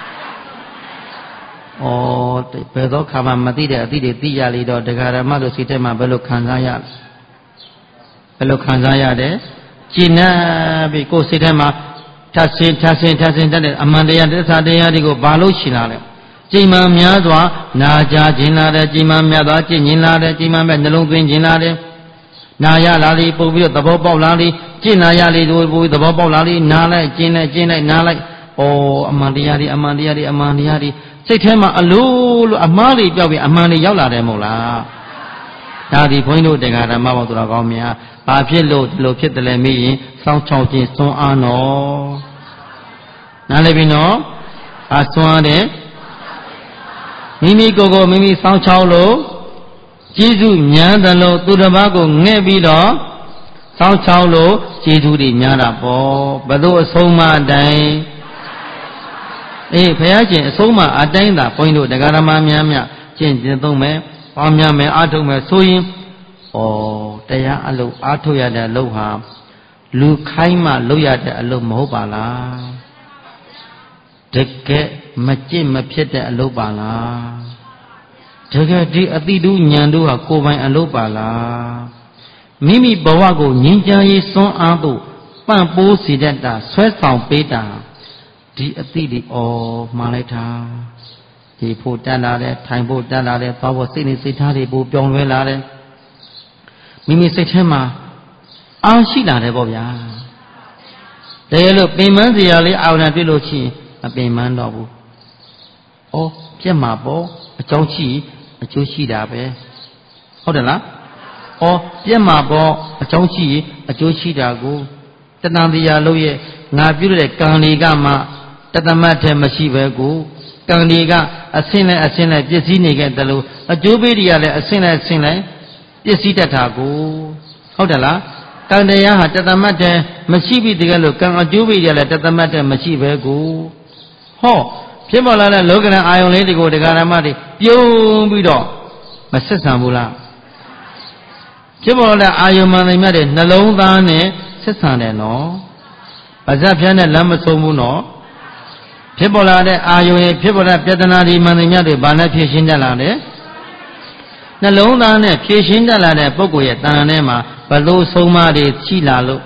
ဩဘယ်သောခါမှမသိတဲ့အသည့်တွေသိရလေတော့တရားဓမ္မတို့စိတ်ထဲမှာဘယ်လိုခံစားရဘယ်လိုခံစားရတယ်ကျင့်နေပြီကိုယ်စိတ်ထဲမှာထပ်ဆင်းထပ်ဆင်းထပ်ဆင်းတတ်တဲ့အမှန်တရားသစ္စာတရားတွေကိုဘာလို့ရှိလာလဲကြိမ်မှများစွာနာကြခြင်းလာတယ်ကြိမ်မှများစွာကျင့်ခြင်းလာတယ်ကြိမ်မှမဲ့နှလုံးသွင်းခြင်းလာတယ်နာရလာလေပို့ပြီးတော့သဘောပေါက်လာလေကျင့်နာရလေပို့ပြီးသဘောပေါက်လာလေနာလိုက်ကျင့်လိုက်ကျင့်လိုက်နာလိုက်ဩအမှန်တရားတွေအမှန်တရားတွေအမှန်တရားတွေစိတ်ထဲမှာအလိုလိုအမှားတွေပြောက်ပြီးအမှန်တွေရောက်လာတယ်မဟုတ်လားဒါဒီဘုန်းကြီးတို့တရားဓမ္မပေါင်းသူတော်ကောင်းများဘာဖြစ်လို့ဒီလိုဖြစ်တယ်လဲမေးရင်စောင်းချောင်းခြင်းစွန်းအားနော်နားလည်ပြီနော်အစွန်းအားတဲ့မိမိကိုယ်ကိုမိမိစောင်းချောင်းလို့ကျေးဇူးများတယ်လို့သူတစ်ပါးကိုငဲ့ပြီးတော့စောင်းချောင်းလို့ကျေးဇူးတွေများတာပေါ့ဘယ်သို့အဆုံးမအတိုင်းအေးဘုရားရှင်အဆုံးမအတိုင်းသာဘုန်းကြီးတို့တရားဓမ္မများများကျင့်ကျင့်သုံးမယ်ပေါင်းများမယ်အားထုတ်မယ်ဆိုရင်ဩတရားအလုပ်အားထုတ်ရတဲ့အလုပ်ဟာလူခိုင်းမှလုပ်ရတဲ့အလုပ်မဟုတ်ပါလားတကယ်မကျင့်မဖြစ်တဲ့အလုပ်ပါလားတကယ်ဒီအတိတုဉာဏ်တို့ဟာကိုယ်ပိုင်အလုပ်ပါလားမိမိဘဝကိုငြိမ်းချမ်းရေးစွမ်းအားဖို့ပံ့ပိုးစေတတ်တာဆွဲဆောင်ပေးတာဒီအတိတွေဩမှားလိုက်တာဒီဖို့တတ်လာတယ်ထိုင်ဖို့တတ်လာတယ်သွားဖို့စိတ်နဲ့စိတ်ထားတွေပိုပြောင်းလဲလာတယ်မိမိစိတ်ထဲမှာအားရှိလာတယ်ပေါ့ဗျာတကယ်လို့ပင်မစရာလေးအာရုံတွေ့လို့ရှိရင်မပင်မတော့ဘူးဩပြက်မှာပေါ့အကြောင်းရှိအကျိုးရှိတာပဲဟုတ်တယ်လားဩပြက်မှာပေါ့အကြောင်းရှိအကျိုးရှိတာကိုတဏှာတရားလို့ရဲ့ငါပြုတဲ့ကံလေးကမှတသမတ်ထဲမရှိပဲကိုကံတွေကအဆင်းနဲ့အဆင်းနဲ့ပြည့်စည်နေခဲ့တယ်လို့အကျိုးပေးတွေကလည်းအဆင်းနဲ့အဆင်းနဲ့ပြည့်စည်တတ်တာကိုဟုတ်တယ်လားကံတရားဟာတသမတ်ထဲမရှိပြီတကယ်လို့ကံအကျိုးပေးတွေကလည်းတသမတ်ထဲမရှိပဲကိုဟောဖြစ်ပေါ်လာတဲ့လောကရန်အာယုန်လေးတွေကိုတရားဓမ္မတွေပြုံးပြီးတော့မဆက်ဆံဘူးလားဖြစ်ပေါ်လာတဲ့အာယုန်မှန်တွေမြတ်တဲ့နှလုံးသားနဲ့ဆက်ဆံတယ်နော်ပါဇက်ဖြန်းနဲ့လမ်းမဆုံးဘူးနော်ဖြစ်ပေါ်လာတဲ့အာယုန်ဖြစ်ပေါ်တဲ့ပြဿနာတွေမှန်တွေမြတ်တွေဘာနဲ့ဖြေရှင်းတတ်လာလဲနှလုံးသားနဲ့ဖြေရှင်းတတ်လာတဲ့ပုဂ္ဂိုလ်ရဲ့တဏ္ဍာထဲမှာဘလို့ဆုံးမတွေရှိလာလို့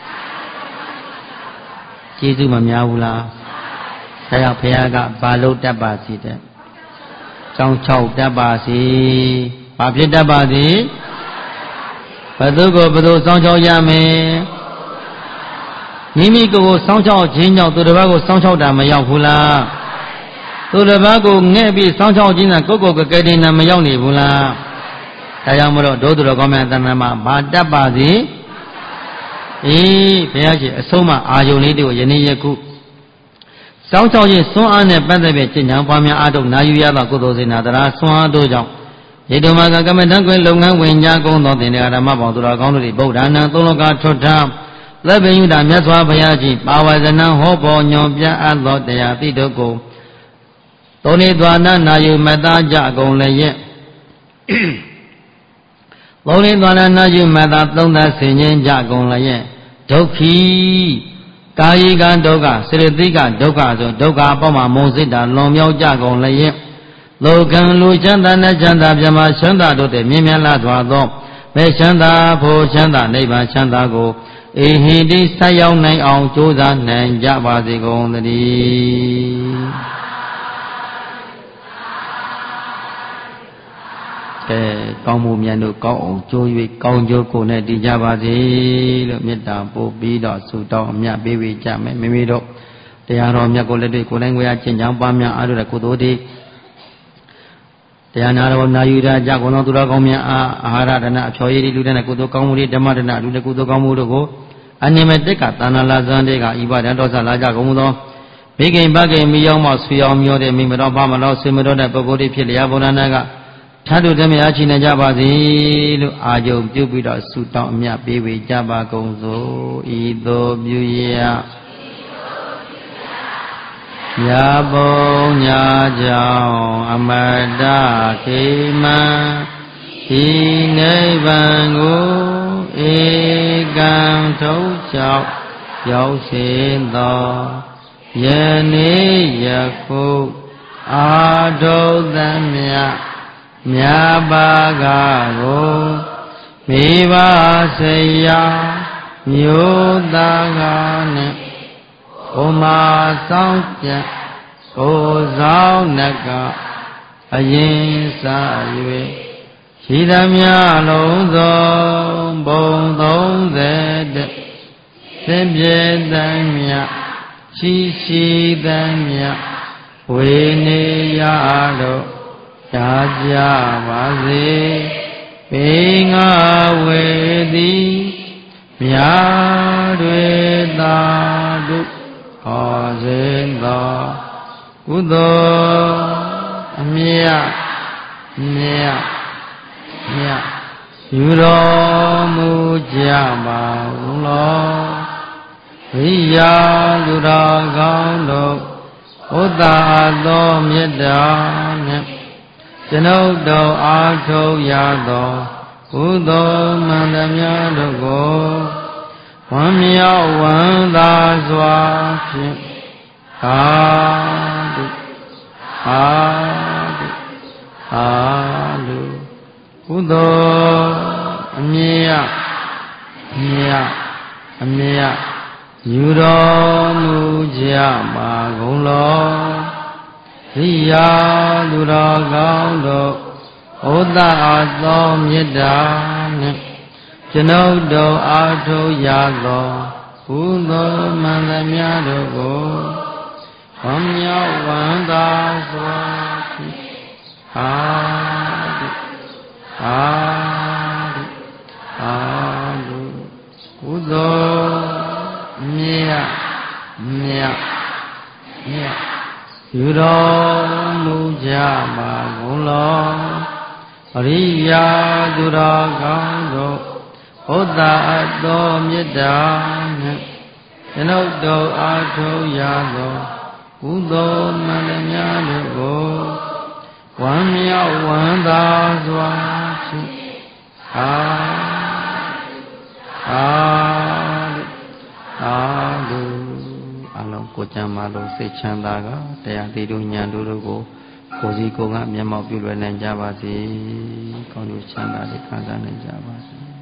ကျေးဇူးမများဘူးလားဆရာဘုရားကဘာလို့တတ်ပါစီတဲ့ကြောင်းချောက်တတ်ပါစီဘာဖြစ်တတ်ပါစီဘသူကိုဘသူစောင်းချောက်ရမယ်မိမိကိုယ်ကိုစောင်းချောက်ခြင်းကြောင့်သူတစ်ပါးကိုစောင်းချောက်တာမရောက်ဘူးလားသူတစ်ပါးကိုငဲ့ပြီးစောင်းချောက်ခြင်းကကိုယ့်ကိုယ်ကကယ်တင်တာမရောက်နေဘူးလားဒါကြောင့်မလို့ဒုသူတော်ကောင်းများတဏ္ဍာမှာဘာတတ်ပါစေအေးဘုရားရှင်အဆုံးမအာယုန်လေးတွေကိုယနေ့ယခုစောင်းချောက်ခြင်းစွမ်းအားနဲ့ပတ်သက်ပြီးကျင့်ကြံပွားများအားထုတ်နာယူရသောကုသိုလ်စေနာတရားစွမ်းအားတို့ကြောင့်ဒီတုန်းမှာကမ္မထံခွင်လုပ်ငန်းဝင်ကြကုန်သောသင်္ဃာဓမ္မပေါင်းသူတော်ကောင်းတို့၏ဗုဒ္ဓနာသုံးလောကထွတ်ထားသဗ္ဗညုတမြတ်စွာဘုရားကြီးပါဝဇနံဟောပေါ်ညွန်ပြအပ်သောတရားတိတို့ကိုသုံးနေသွားနာနာယူမသားကြကုန်လည်းရဲ့သုံးနေသွားနာနာယူမသားသုံးသက်ဆင်ခြင်းကြကုန်လည်းရဲ့ဒုက္ခိကာယကဒုက္ခစေတသိကဒုက္ခဆိုဒုက္ခအပေါ်မှာမုံစိတ်တာလွန်မြောက်ကြကုန်လည်းရဲ့လောကံလူချမ်းသာနဲ့ချမ်းသာပြမချမ်းသာတို့တဲ့မြင်မြန်လာသွားသောမေချမ်းသာဖို့ချမ်းသာနိဗ္ဗာန်ချမ်းသာကိုအေဟိတိဆက်ရောက်နိုင်အောင်ကြိုးစားနိုင်ကြပါစေကုန်သတည်းကဲကောင်းမှုမြတ်တို့ကောင်းအောင်ကြိုး၍ကောင်းကျိုးကိုနဲ့တည်ကြပါစေလို့မေတ္တာပို့ပြီးတော့ဆုတောင်းအမြတ်ပေးဝေကြမယ်မိမိတို့တရားတော်မြတ်ကိုလက်တွေ့ကိုယ်တိုင်ကိုယ်ရကျင့်ကြံပါများအားထုတ်တဲ့ကုသိုလ်တွေတရားနာတော်နာယူရာကြကုန်သောသူတော်ကောင်းများအားအာဟာရဒနာအဖျော်ရည်လူတဲ့ကုသိုလ်ကောင်းမှုတွေဓမ္မဒနာလူတဲ့ကုသိုလ်ကောင်းမှုတို့ကိုအနိမတက်ကတဏ္ဍလာဇန်တွေကဤပါဒတော်ဆလာကြကုန်သောမိခင်ဘခင်မိရောက်မှဆွေအောင်မျိုးတဲ့မိမတော်ဘာမတော်ဆွေမတော်တဲ့ပုဂ္ဂိုလ်တွေဖြစ်လျာဘုရားနာကထတ်တို့တည်းများချီနေကြပါစေလို့အာယုံပြုပြီးတော့ဆုတောင်းအမြတ်ပေးဝေကြပါကုန်စို့ဤသို့ပြုရညာပုံညာကြောင့်အမတခေမံဒီနိဗ္ဗာန်ကိုဧကံထုတ်ချောက်ရောက်စေသောယနေ့ယခုအာထုသမြတ်မြတ်ပါကကိုမိဘဆရာမျိုးသားကနဲ့ဘုမာဆောင်ကြကိုဆောင်နကအရင်စား၍ရှိသမျှလုံးစုံဘုံသုံးဆယ်တသင်ပြေသမျှရှိရှိသမျှဝေနေရတော့သာကြပါစေပေငါဝေသည်မြာတွေသာတုခေါ်စေသောကုသိုလ်အမြတ်မြတ်မြတ်ယူတော်မူကြပါဦးလောဝိယာသူတော်ကောင်းတို့ဥဒ္ဒါသောမေတ္တာနဲ့ကျွန်ုပ်တို့အားထုတ်ရသောကုသိုလ်မှန်သမျှတို့ကိုဝမ်းမြောက်ဝမ်းသာစွာဖြင့်သာဓုသာဓုသာဓုကုသိုလ်အမြတ်အမြတ်အမြတ်ယူတော်မူကြပါကုန်လောရိယာသူတော်ကောင်းတို့ဩတသောမေတ္တာနဲ့ကျွန်ုပ်တို့အားထုတ်ရသောကုသိုလ်မှန်သမျှတို့ကိုဝမ်းမြောက်ဝမ်းသာစွာဖြင့်သာဓုသာဓုသာဓုကုသိုလ်မြတ်မြတ်မြတ်ယူတော်မူကြပါကုန်လောအရိယာသူတော်ကောင်းတို့ဘုဒ္ဓအပ်သောမေတ္တာနဲ့ကျွန်ုပ်တို့အားထုတ်ရသောကုသိုလ်မှန်သမျှတို့ကိုဝမ်းမြောက်ဝမ်းသာစွာဖြင့်သာသာသာဓုအလုံးကိုကြံမာလို့စိတ်ချမ်းသာကတရားတည်တို့ဉာဏ်တို့ကိုကိုယ်စီကိုယ်ကမျက်မှောက်ပြုလွယ်နိုင်ကြပါစေကောင်းကျိုးချမ်းသာတွေခံစားနိုင်ကြပါစေ